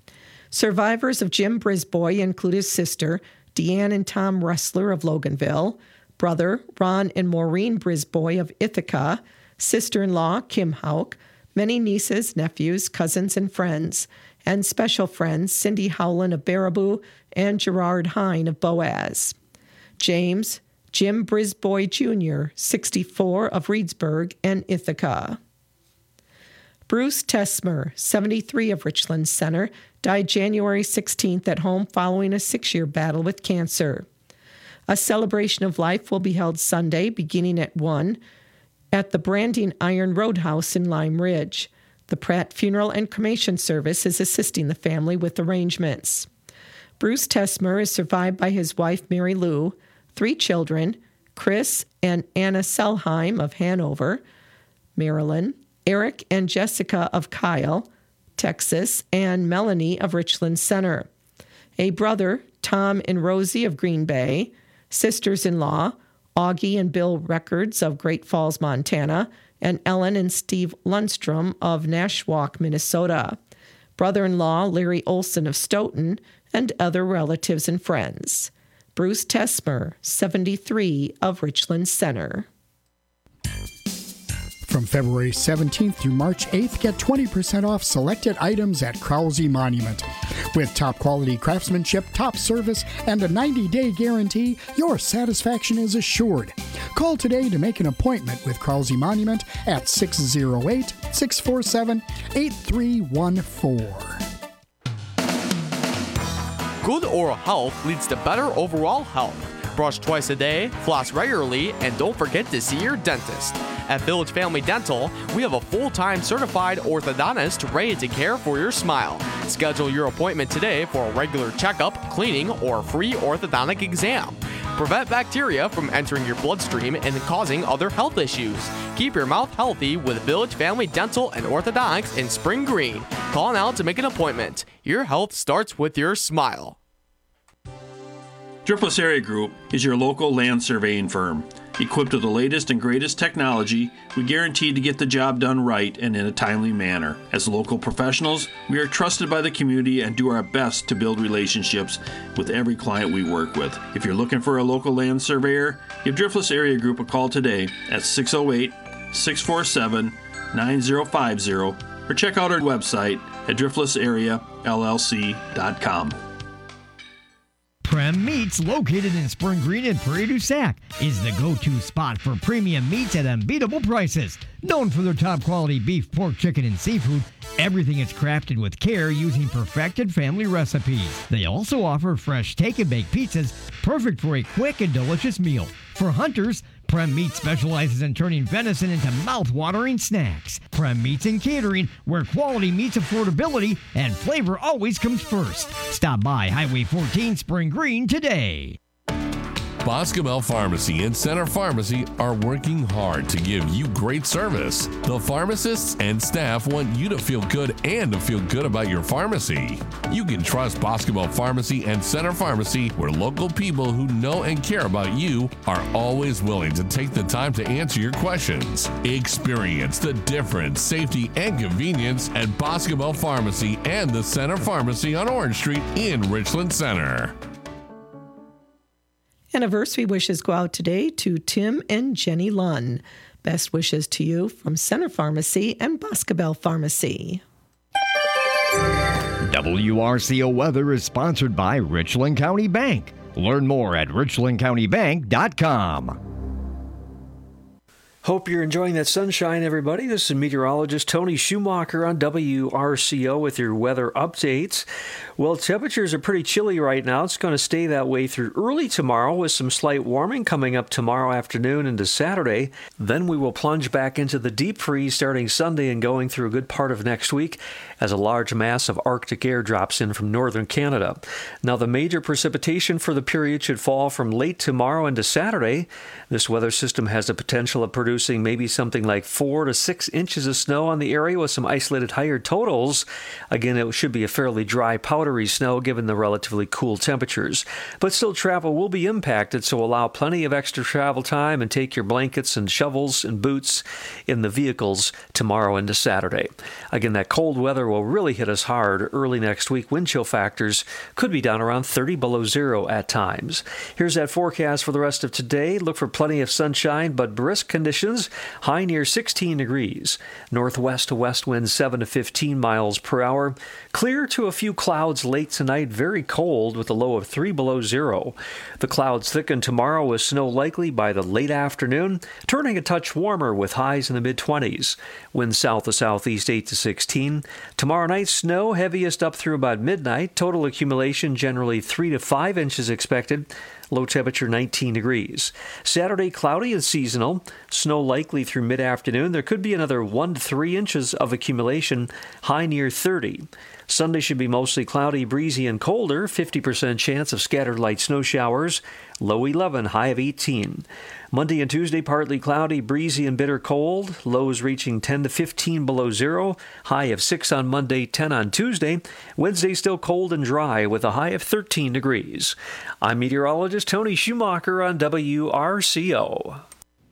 Survivors of Jim Brisbois include his sister, Deanne and Tom Ressler of Loganville, brother Ron and Maureen Brisbois of Ithaca, sister-in-law Kim Hauk, many nieces, nephews, cousins, and friends, and special friends Cindy Howland of Baraboo and Gerard Hine of Boaz. James, Jim Brisbois Junior, sixty-four, of Reedsburg and Ithaca. Bruce Tesmer, seventy-three, of Richland Center, died January sixteenth at home following a six-year battle with cancer. A celebration of life will be held Sunday, beginning at one, at the Branding Iron Roadhouse in Lime Ridge. The Pratt Funeral and Cremation Service is assisting the family with arrangements. Bruce Tesmer is survived by his wife, Mary Lou, three children, Chris and Anna Selheim of Hanover, Maryland, Eric and Jessica of Kyle, Texas, and Melanie of Richland Center. A brother, Tom and Rosie of Green Bay, sisters-in-law, Augie and Bill Records of Great Falls, Montana, and Ellen and Steve Lundstrom of Nashwauk, Minnesota, brother-in-law Larry Olson of Stoughton, and other relatives and friends. Bruce Tesmer, seventy-three, of Richland Center. From February seventeenth through March eighth, get twenty percent off selected items at Krause Monument. With top quality craftsmanship, top service, and a ninety-day guarantee, your satisfaction is assured. Call today to make an appointment with Krause Monument at six oh eight, six four seven, eight three one four. Good oral health leads to better overall health. Brush twice a day, floss regularly, and don't forget to see your dentist. At Village Family Dental, we have a full-time certified orthodontist ready to care for your smile. Schedule your appointment today for a regular checkup, cleaning, or free orthodontic exam. Prevent bacteria from entering your bloodstream and causing other health issues. Keep your mouth healthy with Village Family Dental and Orthodontics in Spring Green. Call now to make an appointment. Your health starts with your smile. Driftless Area Group is your local land surveying firm. Equipped with the latest and greatest technology, we guarantee to get the job done right and in a timely manner. As local professionals, we are trusted by the community and do our best to build relationships with every client we work with. If you're looking for a local land surveyor, give Driftless Area Group a call today at six oh eight, six four seven, nine oh five oh or check out our website at driftless area l l c dot com. Prem Meats, located in Spring Green and Prairie du Sac, is the go-to spot for premium meats at unbeatable prices. Known for their top-quality beef, pork, chicken, and seafood, everything is crafted with care using perfected family recipes. They also offer fresh take-and-bake pizzas, perfect for a quick and delicious meal. For hunters, Prem Meats specializes in turning venison into mouth-watering snacks. Prem Meats and Catering, where quality meets affordability and flavor always comes first. Stop by Highway fourteen, Spring Green today. Boscobel Pharmacy and Center Pharmacy are working hard to give you great service. The pharmacists and staff want you to feel good and to feel good about your pharmacy. You can trust Boscobel Pharmacy and Center Pharmacy, where local people who know and care about you are always willing to take the time to answer your questions. Experience the difference, safety, and convenience at Boscobel Pharmacy and the Center Pharmacy on Orange Street in Richland Center. Anniversary wishes go out today to Tim and Jenny Lunn. Best wishes to you from Center Pharmacy and Boscobel Pharmacy. W R C O Weather is sponsored by Richland County Bank. Learn more at richland county bank dot com. Hope you're enjoying that sunshine, everybody. This is meteorologist Tony Schumacher on W R C O with your weather updates. Well, temperatures are pretty chilly right now. It's going to stay that way through early tomorrow with some slight warming coming up tomorrow afternoon into Saturday. Then we will plunge back into the deep freeze starting Sunday and going through a good part of next week as a large mass of Arctic air drops in from northern Canada. Now, the major precipitation for the period should fall from late tomorrow into Saturday. This weather system has the potential of producing producing maybe something like four to six inches of snow on the area with some isolated higher totals. Again, it should be a fairly dry, powdery snow given the relatively cool temperatures. But still, travel will be impacted, so allow plenty of extra travel time and take your blankets and shovels and boots in the vehicles tomorrow into Saturday. Again, that cold weather will really hit us hard early next week. Wind chill factors could be down around thirty below zero at times. Here's that forecast for the rest of today. Look for plenty of sunshine, but brisk conditions. High near sixteen degrees. Northwest to west winds seven to fifteen miles per hour. Clear to a few clouds late tonight. Very cold with a low of three below zero. The clouds thicken tomorrow with snow likely by the late afternoon, turning a touch warmer with highs in the mid-twenties. Winds south to southeast eight to sixteen. Tomorrow night, snow heaviest up through about midnight. Total accumulation generally three to five inches expected. Low temperature nineteen degrees. Saturday, cloudy and seasonal. Snow likely through mid-afternoon. There could be another one to three inches of accumulation. High near thirty. Sunday should be mostly cloudy, breezy, and colder. fifty percent chance of scattered light snow showers. Low eleven, high of eighteen. Monday and Tuesday, partly cloudy, breezy, and bitter cold. Lows reaching ten to fifteen below zero. High of six on Monday, ten on Tuesday. Wednesday still cold and dry with a high of thirteen degrees. I'm meteorologist Tony Schumacher on W R C O.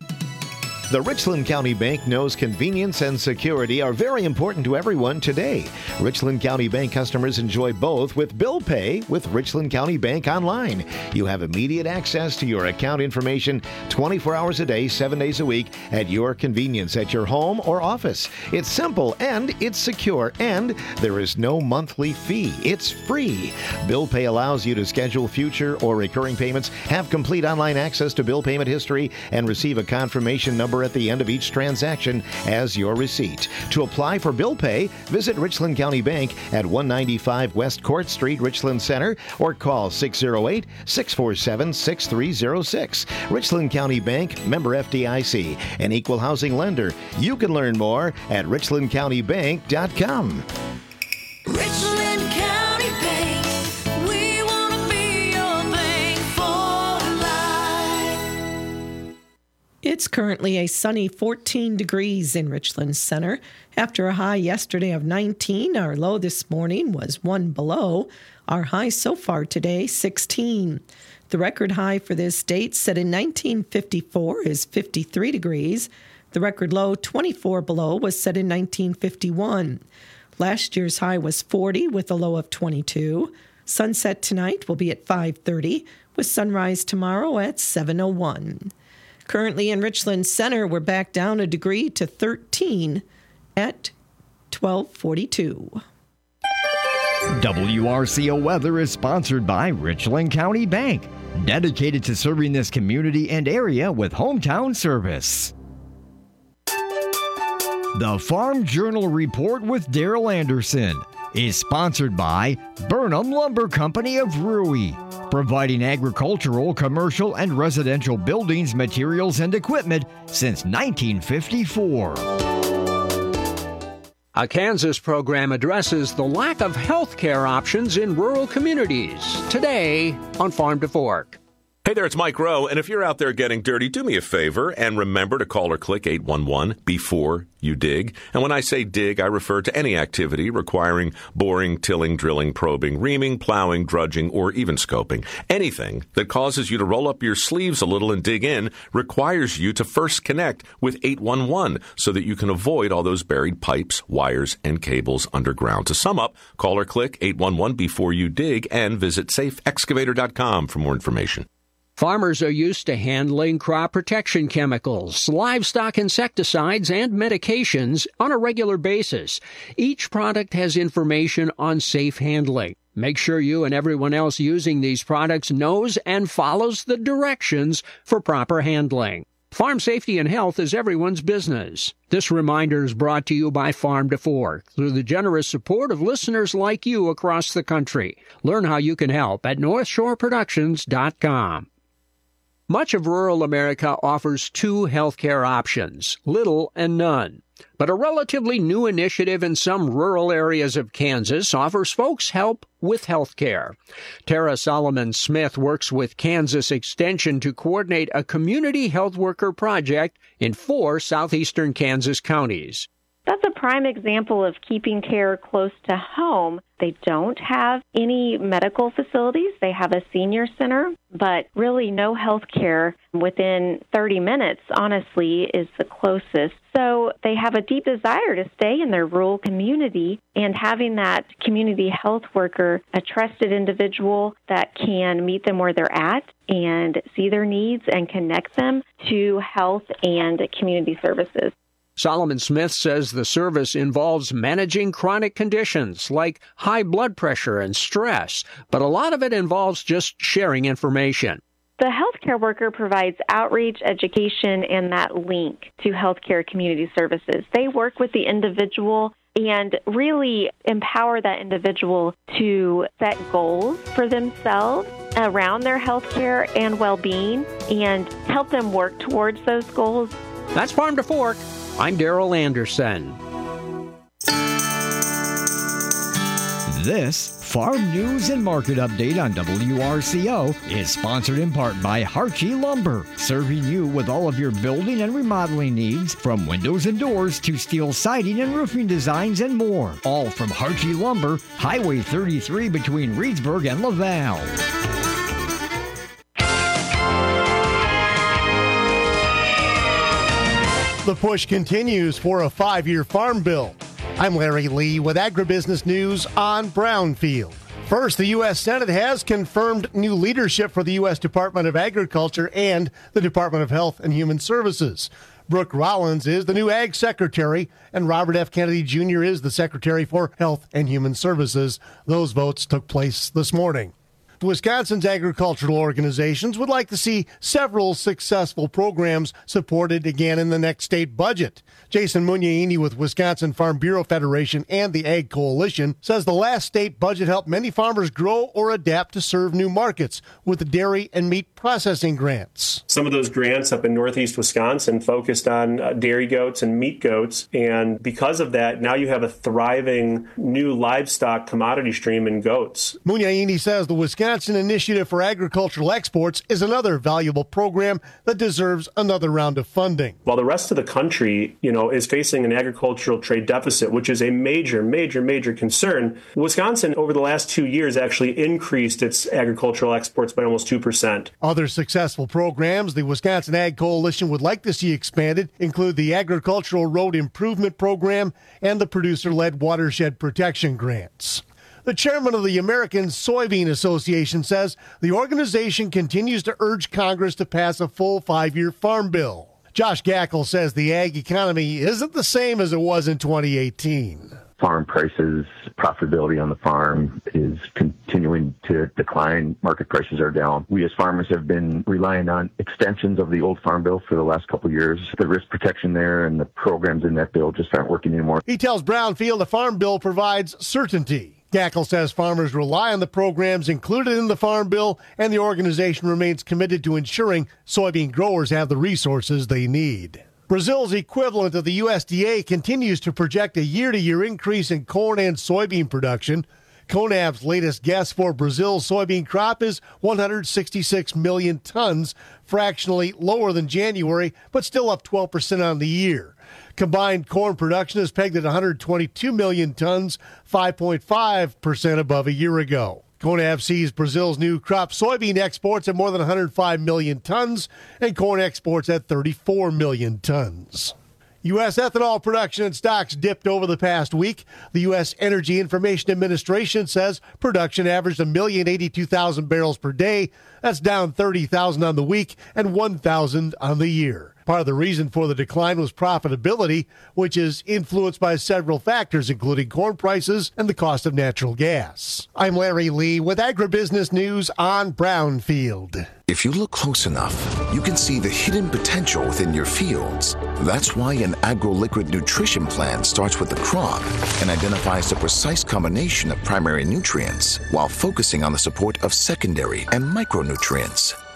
The Richland County Bank knows convenience and security are very important to everyone today. Richland County Bank customers enjoy both with bill pay with Richland County Bank Online. You have immediate access to your account information twenty-four hours a day, seven days a week at your convenience at your home or office. It's simple and it's secure, and there is no monthly fee. It's free. Bill pay allows you to schedule future or recurring payments, have complete online access to bill payment history, and receive a confirmation number at the end of each transaction as your receipt. To apply for bill pay, visit Richland County Bank at one ninety-five West Court Street, Richland Center, or call six oh eight, six four seven, six three oh six. Richland County Bank, member F D I C, an equal housing lender. You can learn more at richland county bank dot com. Richland County Bank, we want to be your bank for life. It's currently a sunny fourteen degrees in Richland Center. After a high yesterday of nineteen, our low this morning was one below. Our high so far today, sixteen. The record high for this date, set in nineteen fifty-four, is fifty-three degrees. The record low, twenty-four below, was set in nineteen fifty-one. Last year's high was forty with a low of twenty-two. Sunset tonight will be at five thirty, with sunrise tomorrow at seven oh one. Currently in Richland Center, we're back down a degree to thirteen at twelve forty-two. W R C O Weather is sponsored by Richland County Bank, dedicated to serving this community and area with hometown service. The Farm Journal Report with Daryl Anderson is sponsored by Burnham Lumber Company of Rui, providing agricultural, commercial, and residential buildings, materials, and equipment since nineteen fifty-four. A Kansas program addresses the lack of health care options in rural communities. Today on Farm to Fork. Hey there, it's Mike Rowe, and if you're out there getting dirty, do me a favor and remember to call or click eight one one before you dig. And when I say dig, I refer to any activity requiring boring, tilling, drilling, probing, reaming, plowing, drudging, or even scoping. Anything that causes you to roll up your sleeves a little and dig in requires you to first connect with eight one one so that you can avoid all those buried pipes, wires, and cables underground. To sum up, call or click eight one one before you dig and visit safe excavator dot com for more information. Farmers are used to handling crop protection chemicals, livestock insecticides, and medications on a regular basis. Each product has information on safe handling. Make sure you and everyone else using these products knows and follows the directions for proper handling. Farm safety and health is everyone's business. This reminder is brought to you by Farm to Fork through the generous support of listeners like you across the country. Learn how you can help at north shore productions dot com. Much of rural America offers two healthcare options, little and none. But a relatively new initiative in some rural areas of Kansas offers folks help with health care. Tara Solomon Smith works with Kansas Extension to coordinate a community health worker project in four southeastern Kansas counties. That's a prime example of keeping care close to home. They don't have any medical facilities. They have a senior center, but really no health care within thirty minutes, honestly, is the closest. So they have a deep desire to stay in their rural community, and having that community health worker, a trusted individual that can meet them where they're at and see their needs and connect them to health and community services. Solomon Smith says the service involves managing chronic conditions like high blood pressure and stress, but a lot of it involves just sharing information. The healthcare worker provides outreach, education, and that link to healthcare community services. They work with the individual and really empower that individual to set goals for themselves around their healthcare and well-being and help them work towards those goals. That's Farm to Fork. I'm Daryl Anderson. This Farm News and Market Update on W R C O is sponsored in part by Harchie Lumber, serving you with all of your building and remodeling needs, from windows and doors to steel siding and roofing designs and more. All from Harchie Lumber, Highway thirty-three between Reedsburg and Laval. The push continues for a five-year farm bill. I'm Larry Lee with Agribusiness News on Brownfield. First, the U S Senate has confirmed new leadership for the U S Department of Agriculture and the Department of Health and Human Services. Brooke Rollins is the new Ag Secretary, and Robert F. Kennedy Junior is the Secretary for Health and Human Services. Those votes took place this morning. Wisconsin's agricultural organizations would like to see several successful programs supported again in the next state budget. Jason Mugnini with Wisconsin Farm Bureau Federation and the Ag Coalition says the last state budget helped many farmers grow or adapt to serve new markets with the dairy and meat processing grants. Some of those grants up in northeast Wisconsin focused on uh, dairy goats and meat goats, and because of that, now you have a thriving new livestock commodity stream in goats. Mugnini says the Wisconsin Wisconsin Initiative for Agricultural Exports is another valuable program that deserves another round of funding. While the rest of the country, you know, is facing an agricultural trade deficit, which is a major, major, major concern, Wisconsin over the last two years actually increased its agricultural exports by almost two percent. Other successful programs the Wisconsin Ag Coalition would like to see expanded include the Agricultural Road Improvement Program and the Producer-Led Watershed Protection Grants. The chairman of the American Soybean Association says the organization continues to urge Congress to pass a full five-year farm bill. Josh Gackel says the ag economy isn't the same as it was in twenty eighteen. Farm prices, profitability on the farm is continuing to decline. Market prices are down. We as farmers have been relying on extensions of the old farm bill for the last couple of years. The risk protection there and the programs in that bill just aren't working anymore. He tells Brownfield the farm bill provides certainty. Gackel says farmers rely on the programs included in the Farm Bill, and the organization remains committed to ensuring soybean growers have the resources they need. Brazil's equivalent of the U S D A continues to project a year-to-year increase in corn and soybean production. CONAB's latest guess for Brazil's soybean crop is one hundred sixty-six million tons, fractionally lower than January, but still up twelve percent on the year. Combined corn production is pegged at one hundred twenty-two million tons, five point five percent above a year ago. CONAB sees Brazil's new crop soybean exports at more than one hundred five million tons and corn exports at thirty-four million tons. U S ethanol production and stocks dipped over the past week. The U S Energy Information Administration says production averaged one million eighty-two thousand barrels per day. That's down thirty thousand on the week and one thousand on the year. Part of the reason for the decline was profitability, which is influenced by several factors, including corn prices and the cost of natural gas. I'm Larry Lee with Agribusiness News on Brownfield. If you look close enough, you can see the hidden potential within your fields. That's why an AgroLiquid nutrition plan starts with the crop and identifies the precise combination of primary nutrients while focusing on the support of secondary and micronutrients.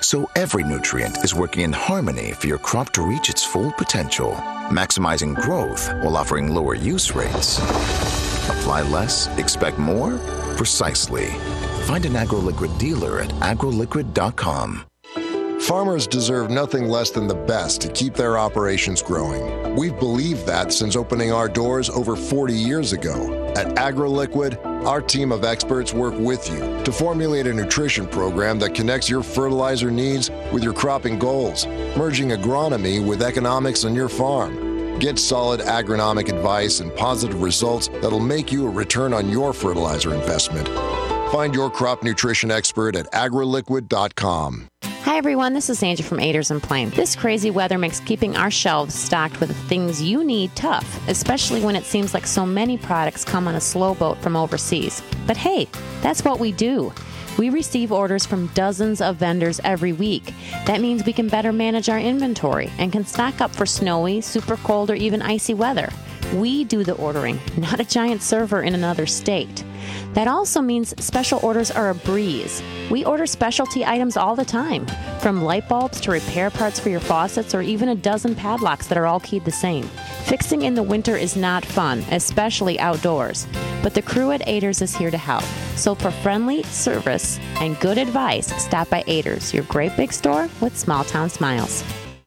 so every nutrient is working in harmony for your crop to reach its full potential, maximizing growth while offering lower use rates. Apply less, expect more? Precisely. Find an AgroLiquid dealer at agroliquid dot com. Farmers deserve nothing less than the best to keep their operations growing. We've believed that since opening our doors over forty years ago. At AgroLiquid, our team of experts work with you to formulate a nutrition program that connects your fertilizer needs with your cropping goals, merging agronomy with economics on your farm. Get solid agronomic advice and positive results that'll make you a return on your fertilizer investment. Find your crop nutrition expert at agroliquid dot com. Hi everyone, this is Angie from Aders and Plain. This crazy weather makes keeping our shelves stocked with the things you need tough, especially when it seems like so many products come on a slow boat from overseas. But hey, that's what we do. We receive orders from dozens of vendors every week. That means we can better manage our inventory and can stock up for snowy, super cold, or even icy weather. We do the ordering, not a giant server in another state. That also means special orders are a breeze. We order specialty items all the time, from light bulbs to repair parts for your faucets or even a dozen padlocks that are all keyed the same. Fixing in the winter is not fun, especially outdoors, but the crew at Aders is here to help. So for friendly service and good advice, stop by Aders, your great big store with small town smiles.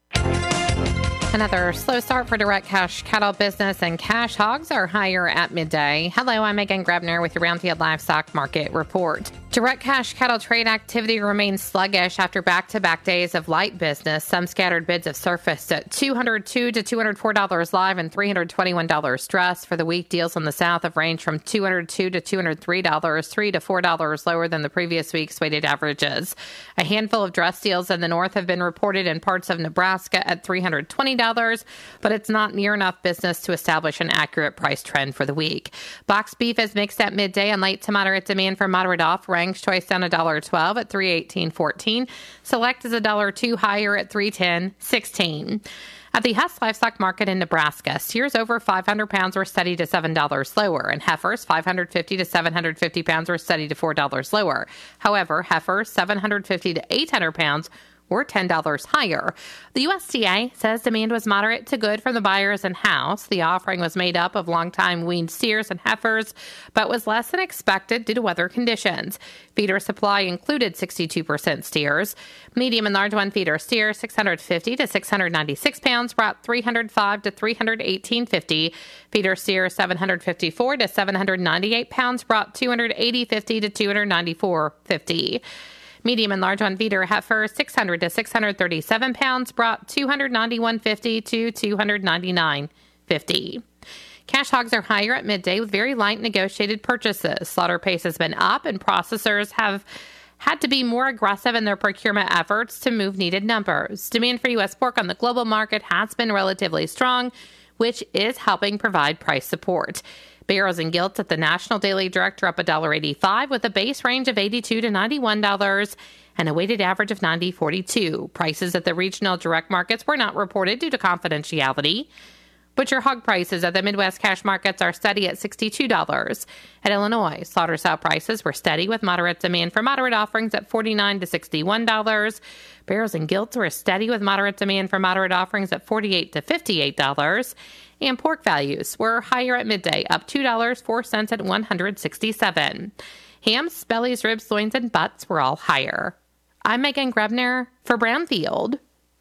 Another slow start for direct cash cattle business, and cash hogs are higher at midday. Hello, I'm Megan Grebner with your Roundfield Livestock Market Report. Direct cash cattle trade activity remains sluggish after back-to-back days of light business. Some scattered bids have surfaced at two hundred two dollars to two hundred four dollars live and three hundred twenty-one dollars dress. For the week, deals in the South have ranged from two hundred two dollars to two hundred three dollars, three dollars to four dollars lower than the previous week's weighted averages. A handful of dress deals in the North have been reported in parts of Nebraska at three hundred twenty dollars, but it's not near enough business to establish an accurate price trend for the week. Box beef is mixed at midday on light to moderate demand for moderate offerings. Choice down one dollar twelve at three eighteen fourteen. Select is one dollar two higher at three ten sixteen. At the Hess Livestock Market in Nebraska, steers over five hundred pounds were steady to seven dollars lower, and heifers five hundred fifty to seven hundred fifty pounds were steady to four dollars lower. However, heifers seven hundred fifty to eight hundred pounds were ten dollars higher. The U S D A says demand was moderate to good from the buyers in-house. The offering was made up of long-time weaned steers and heifers, but was less than expected due to weather conditions. Feeder supply included sixty-two percent steers. Medium and large one feeder steers six hundred fifty to six hundred ninety-six pounds brought three hundred five to three hundred eighteen fifty. Feeder steers seven hundred fifty-four to seven hundred ninety-eight pounds brought two hundred eighty fifty to two hundred ninety-four fifty. Medium and large on feeder heifers six hundred to six hundred thirty-seven pounds brought two hundred ninety-one fifty to two hundred ninety-nine fifty. Cash hogs are higher at midday with very light negotiated purchases. Slaughter pace has been up, and processors have had to be more aggressive in their procurement efforts to move needed numbers. Demand for U S pork on the global market has been relatively strong, which is helping provide price support. Barrels and gilts at the National Daily Direct are up one dollar eighty-five with a base range of eighty-two to ninety-one dollars and a weighted average of ninety forty-two. Prices at the regional direct markets were not reported due to confidentiality. Butcher hog prices at the Midwest cash markets are steady at sixty-two dollars. At Illinois, slaughter sow prices were steady with moderate demand for moderate offerings at forty-nine to sixty-one dollars. Barrels and gilts were steady with moderate demand for moderate offerings at forty-eight to fifty-eight dollars. And pork values were higher at midday, up two dollars and four cents at one hundred sixty-seven dollars. Hams, bellies, ribs, loins, and butts were all higher. I'm Megan Grebner for Brownfield.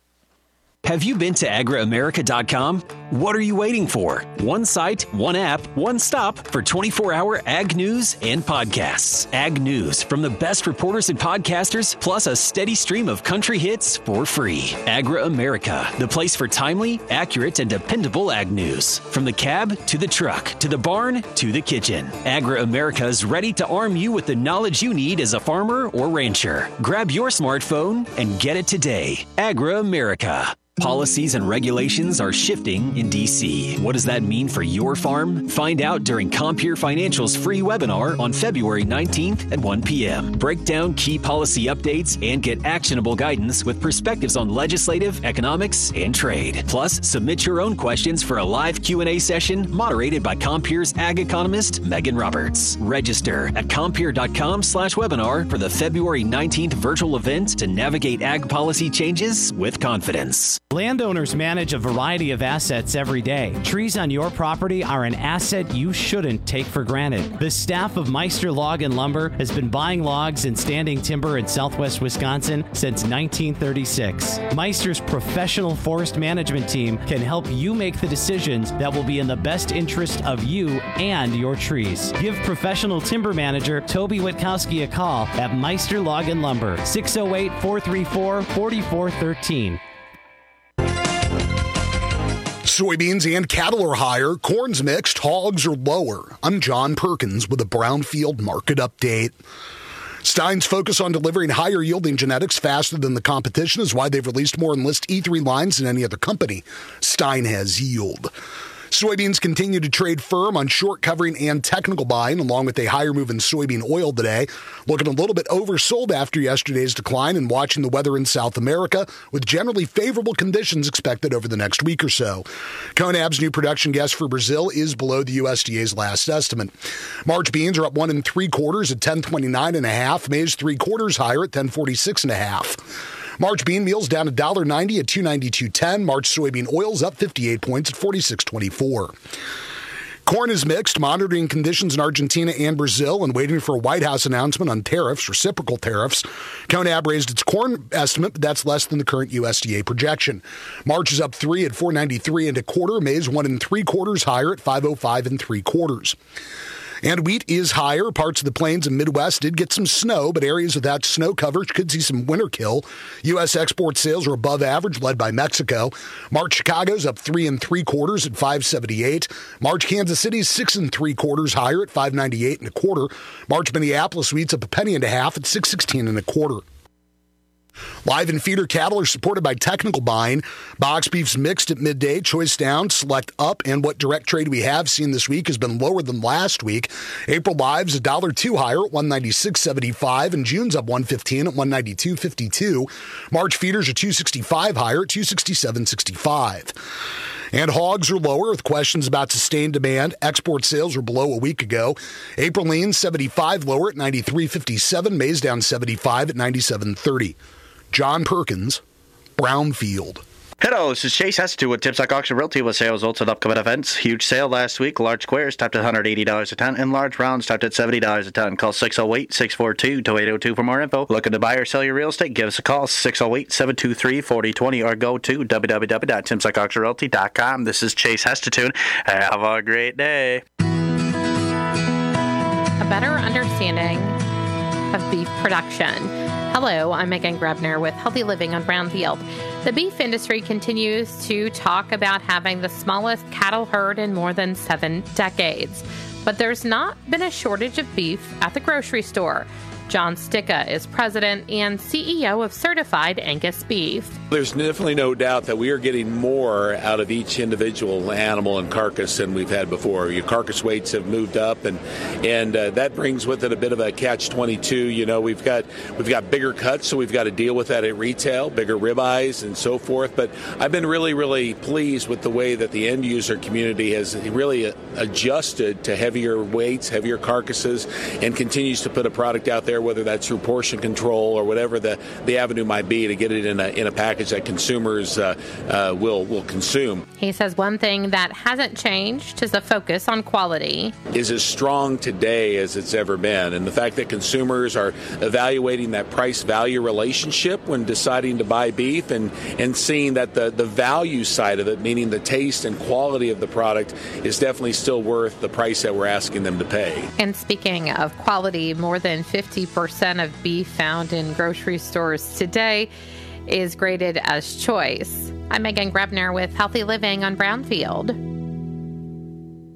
Have you been to agra america dot com? What are you waiting for? One site, one app, one stop for twenty-four hour ag news and podcasts. Ag news from the best reporters and podcasters, plus a steady stream of country hits for free. Agra America, the place for timely, accurate, and dependable ag news. From the cab to the truck, to the barn to the kitchen. Agra America is ready to arm you with the knowledge you need as a farmer or rancher. Grab your smartphone and get it today. Agra America. Policies and regulations are shifting in Washington, D C. What does that mean for your farm? Find out during Compeer Financial's free webinar on February nineteenth at one p.m. Break down key policy updates and get actionable guidance with perspectives on legislative, economics, and trade. Plus, submit your own questions for a live Q and A session moderated by Compeer's ag economist, Megan Roberts. Register at compeer.com slash webinar for the February nineteenth virtual event to navigate ag policy changes with confidence. Landowners manage a variety of assets every day. Trees on your property are an asset you shouldn't take for granted. The staff of Meister Log and Lumber has been buying logs and standing timber in southwest Wisconsin since nineteen thirty-six. Meister's professional forest management team can help you make the decisions that will be in the best interest of you and your trees. Give professional timber manager Toby Witkowski a call at Meister Log and Lumber, six oh eight, four three four, four four one three. Soybeans and cattle are higher, corn's mixed, hogs are lower. I'm John Perkins with a Brownfield market update. Stein's focus on delivering higher yielding genetics faster than the competition is why they've released more Enlist E three lines than any other company. Stein has yield. Soybeans continue to trade firm on short covering and technical buying, along with a higher move in soybean oil today. Looking a little bit oversold after yesterday's decline and watching the weather in South America, with generally favorable conditions expected over the next week or so. Conab's new production guess for Brazil is below the U S D A's last estimate. March beans are up one and three quarters at ten twenty-nine and a half. Maize three quarters higher at ten forty-six and a half. March bean meal's down one dollar ninety at two ninety-two ten. March soybean oil's up fifty-eight points at forty-six twenty-four. Corn is mixed, monitoring conditions in Argentina and Brazil and waiting for a White House announcement on tariffs, reciprocal tariffs. Conab raised its corn estimate, but that's less than the current U S D A projection. March is up three at four ninety-three and a quarter. Maize one and three quarters higher at five oh five and three quarters. And wheat is higher. Parts of the plains and Midwest did get some snow, but areas without snow coverage could see some winter kill. U S export sales are above average, led by Mexico. March Chicago's up three and three quarters at five seventy-eight. March Kansas City's six and three quarters higher at five ninety-eight and a quarter. March Minneapolis wheat's up a penny and a half at six sixteen and a quarter. Live and feeder cattle are supported by technical buying. Box beef's mixed at midday, choice down, select up, and what direct trade we have seen this week has been lower than last week. April live's a dollar two higher at one ninety-six seventy-five, and June's up one fifteen at one ninety-two fifty-two. March feeders are two sixty-five higher at two sixty-seven sixty-five. And hogs are lower with questions about sustained demand. Export sales were below a week ago. April lean seventy-five lower at ninety-three fifty-seven. Maize down seventy-five at ninety-seven thirty. John Perkins, Brownfield. Hello, this is Chase Heston with Timstock Auction Realty with sales results and upcoming events. Huge sale last week. Large squares topped at one hundred eighty dollars a ton, and large rounds topped at seventy dollars a ton. Call six oh eight, six four two, two eight oh two for more info. Looking to buy or sell your real estate? Give us a call, six oh eight, seven two three, four oh two oh, or go to w w w dot timstock auction realty dot com. This is Chase Heston. Have a great day. A better understanding of beef production. Hello, I'm Megan Grebner with Healthy Living on Brownfield. The beef industry continues to talk about having the smallest cattle herd in more than seven decades. But there's not been a shortage of beef at the grocery store. John Sticka is president and C E O of Certified Angus Beef. There's definitely no doubt that we are getting more out of each individual animal and carcass than we've had before. Your carcass weights have moved up, and and uh, that brings with it a bit of a catch twenty-two. You know, we've got we've got bigger cuts, so we've got to deal with that at retail, bigger ribeyes and so forth. But I've been really, really pleased with the way that the end user community has really adjusted to heavier weights, heavier carcasses, and continues to put a product out there, whether that's through portion control or whatever the, the avenue might be, to get it in a in a package that consumers uh, uh, will will consume. He says one thing that hasn't changed is the focus on quality. Is as strong today as it's ever been, and the fact that consumers are evaluating that price-value relationship when deciding to buy beef, and, and seeing that the, the value side of it, meaning the taste and quality of the product, is definitely still worth the price that we're asking them to pay. And speaking of quality, more than fifty percent of beef found in grocery stores today is graded as choice. I'm Megan Grebner with Healthy Living on Brownfield.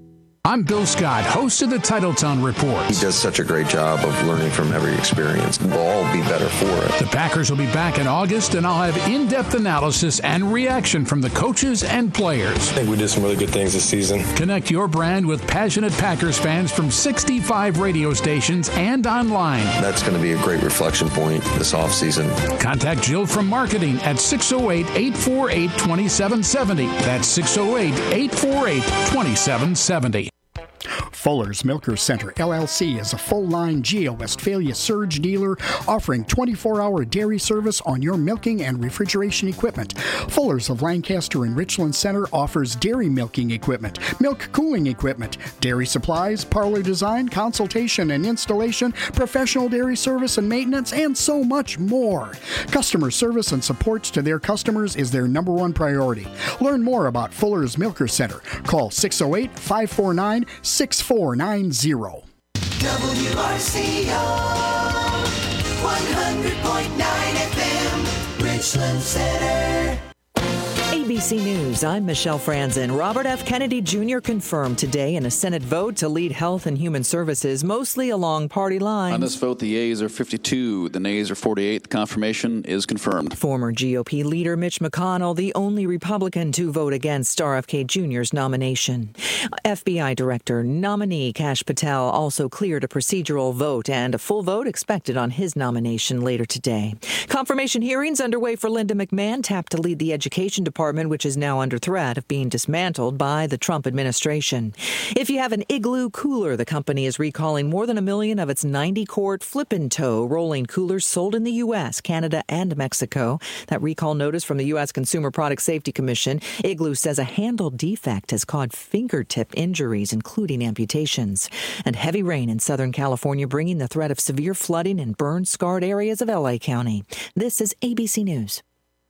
I'm Bill Scott, host of the Titletown Report. He does such a great job of learning from every experience. We'll all be better for it. The Packers will be back in August, and I'll have in-depth analysis and reaction from the coaches and players. I think we did some really good things this season. Connect your brand with passionate Packers fans from sixty-five radio stations and online. That's going to be a great reflection point this offseason. Contact Jill from marketing at six oh eight, eight four eight, two seven seven oh. That's six oh eight, eight four eight, two seven seven oh. Fuller's Milker Center, L L C, is a full-line Geo Westphalia surge dealer offering twenty-four hour dairy service on your milking and refrigeration equipment. Fuller's of Lancaster and Richland Center offers dairy milking equipment, milk cooling equipment, dairy supplies, parlor design, consultation and installation, professional dairy service and maintenance, and so much more. Customer service and support to their customers is their number one priority. Learn more about Fuller's Milker Center. Call six oh eight, five four nine, six four nine zero. W R C O one hundred point nine F M, Richland Center. A B C News, I'm Michelle Franzen. Robert F. Kennedy Junior confirmed today in a Senate vote to lead Health and Human Services, mostly along party lines. On this vote, the yeas are fifty-two, the nays are forty-eight. The confirmation is confirmed. Former G O P leader Mitch McConnell, the only Republican to vote against R F K Junior's nomination. F B I Director nominee Kash Patel also cleared a procedural vote, and a full vote expected on his nomination later today. Confirmation hearings underway for Linda McMahon, tapped to lead the Education Department, which is now under threat of being dismantled by the Trump administration. If you have an Igloo cooler, the company is recalling more than a million of its ninety quart flip-and-tow rolling coolers sold in the U S, Canada, and Mexico. That recall notice from the U S Consumer Product Safety Commission. Igloo says a handle defect has caused fingertip injuries, including amputations. And heavy rain in Southern California bringing the threat of severe flooding in burn-scarred areas of L A County. This is A B C News.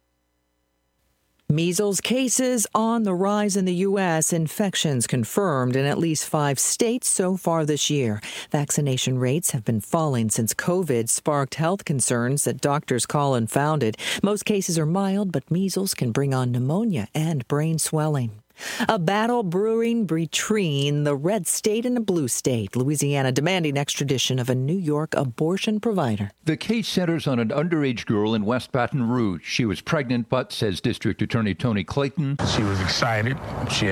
Measles cases on the rise in the U S, infections confirmed in at least five states so far this year. Vaccination rates have been falling since COVID sparked health concerns that doctors call unfounded. Most cases are mild, but measles can bring on pneumonia and brain swelling. A battle brewing between the red state and the blue state, Louisiana demanding extradition of a New York abortion provider. The case centers on an underage girl in West Baton Rouge. She was pregnant, but, says District Attorney Tony Clayton, she was excited. She